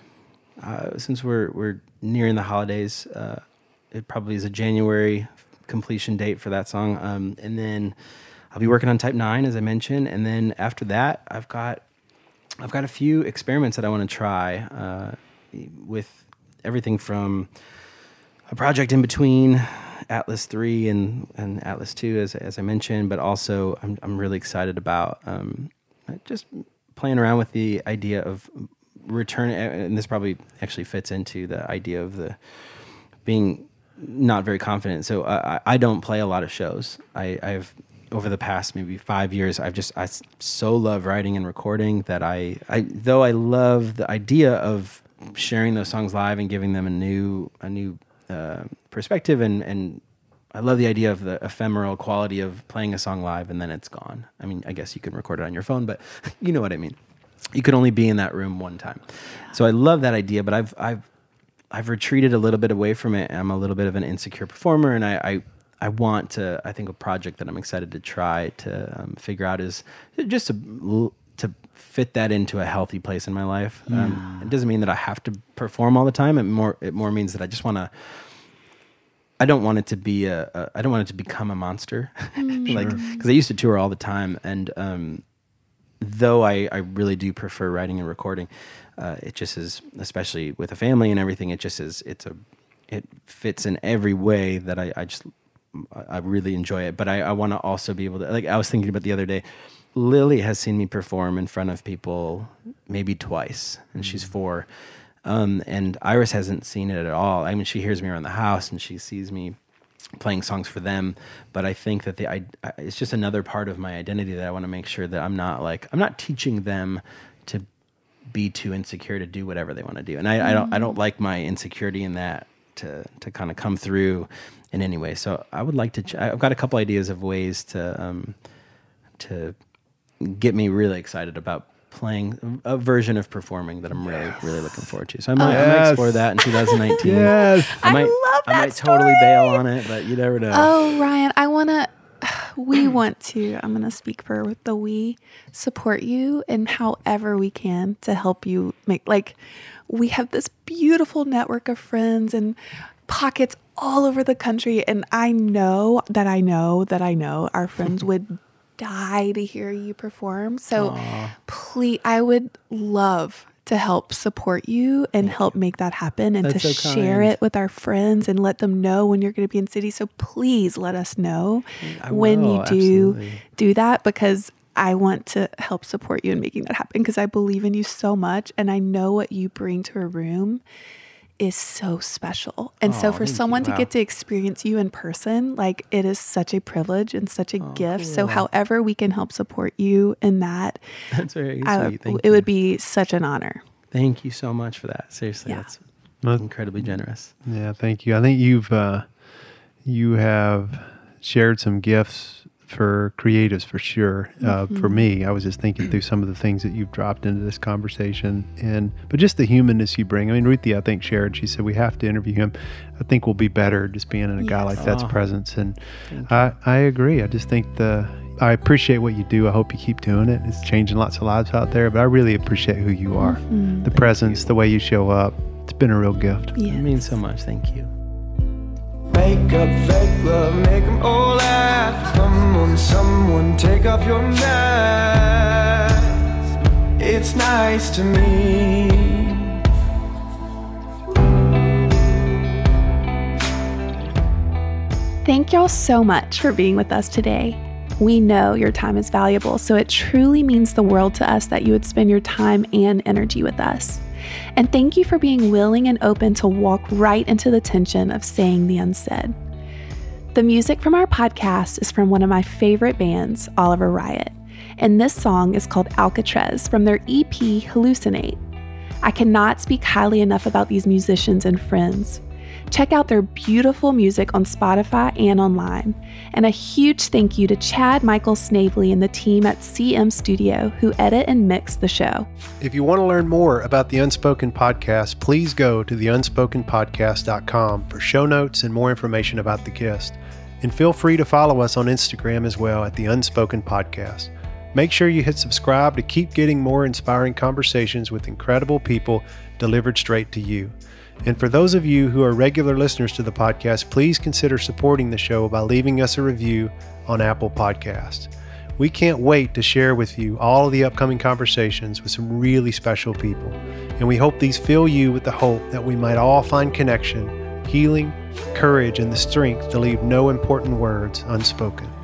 since we're nearing the holidays, it probably is a January completion date for that song. And then I'll be working on Type 9, as I mentioned. And then after that, I've got a few experiments that I want to try with everything from a project in between Atlas 3 and Atlas 2, as I mentioned, but also I'm really excited about just playing around with the idea of return, and this probably actually fits into the idea of the being not very confident. So I don't play a lot of shows. I've over the past maybe 5 years, I so love writing and recording that though I love the idea of sharing those songs live and giving them a new perspective, and I love the idea of the ephemeral quality of playing a song live and then it's gone. I mean, I guess you can record it on your phone, but you know what I mean. You could only be in that room one time. So I love that idea, but I've retreated a little bit away from it. I'm a little bit of an insecure performer, and I want to, I think a project that I'm excited to try to figure out is just to fit that into a healthy place in my life. It doesn't mean that I have to perform all the time. It more means that I just want to, I don't want it to be I don't want it to become a monster. Like, because I used to tour all the time, and though I really do prefer writing and recording, it just is, especially with a family and everything, it just is, it fits in every way that I really enjoy it. But I want to also be able to, like, I was thinking about the other day, Lily has seen me perform in front of people maybe twice, and she's 4. And Iris hasn't seen it at all. I mean, she hears me around the house and she sees me playing songs for them, but I think that it's just another part of my identity that I want to make sure that I'm not teaching them to be too insecure to do whatever they want to do. And I don't like my insecurity in that to kind of come through in any way. So I would like to, I've got a couple ideas of ways to get me really excited about playing a version of performing that I'm really, really looking forward to. So I might explore that in 2019. I love that I might totally bail on it, but you never know. Oh, Ryan, we want to, I'm going to speak for the we, support you in however we can to help you make, like, we have this beautiful network of friends and pockets all over the country. And I know that our friends would die to hear you perform. So please, I would love to help support you and help make that happen and That's to so share kind. it with our friends and let them know when you're going to be in city. So please let us know when you do that, because I want to help support you in making that happen, because I believe in you so much and I know what you bring to a room is so special. And so for someone to get to experience you in person, like, it is such a privilege and such a gift. Cool. So however we can help support you in that, That's very sweet. Thank it you. would be such an honor. Thank you so much for that. Seriously, Yeah. that's incredibly generous. Yeah, thank you. I think you have shared some gifts for creatives for sure. For me, I was just thinking through some of the things that you've dropped into this conversation, but just the humanness you bring. I mean, Ruthie, I think, shared. She said we have to interview him. I think we'll be better just being in a guy like that's presence, and I agree. I just think I appreciate what you do. I hope you keep doing it. It's changing lots of lives out there, but I really appreciate who you are, the presence, the way you show up. It's been a real gift. Yes. It means so much. Thank you. Make up, fake love, make them all laugh. Come on, someone, take off your mask. It's nice to me. Thank y'all so much for being with us today. We know your time is valuable, so it truly means the world to us that you would spend your time and energy with us. And thank you for being willing and open to walk right into the tension of saying the unsaid. The music from our podcast is from one of my favorite bands, Oliver Riot, and this song is called Alcatraz from their EP Hallucinate. I cannot speak highly enough about these musicians and friends. Check out their beautiful music on Spotify and online. And a huge thank you to Chad Michael Snavely and the team at CM Studio who edit and mix the show. If you want to learn more about the Unspoken Podcast, please go to theunspokenpodcast.com for show notes and more information about the guest. And feel free to follow us on Instagram as well at The Unspoken Podcast. Make sure you hit subscribe to keep getting more inspiring conversations with incredible people delivered straight to you. And for those of you who are regular listeners to the podcast, please consider supporting the show by leaving us a review on Apple Podcasts. We can't wait to share with you all of the upcoming conversations with some really special people. And we hope these fill you with the hope that we might all find connection, healing, courage, and the strength to leave no important words unspoken.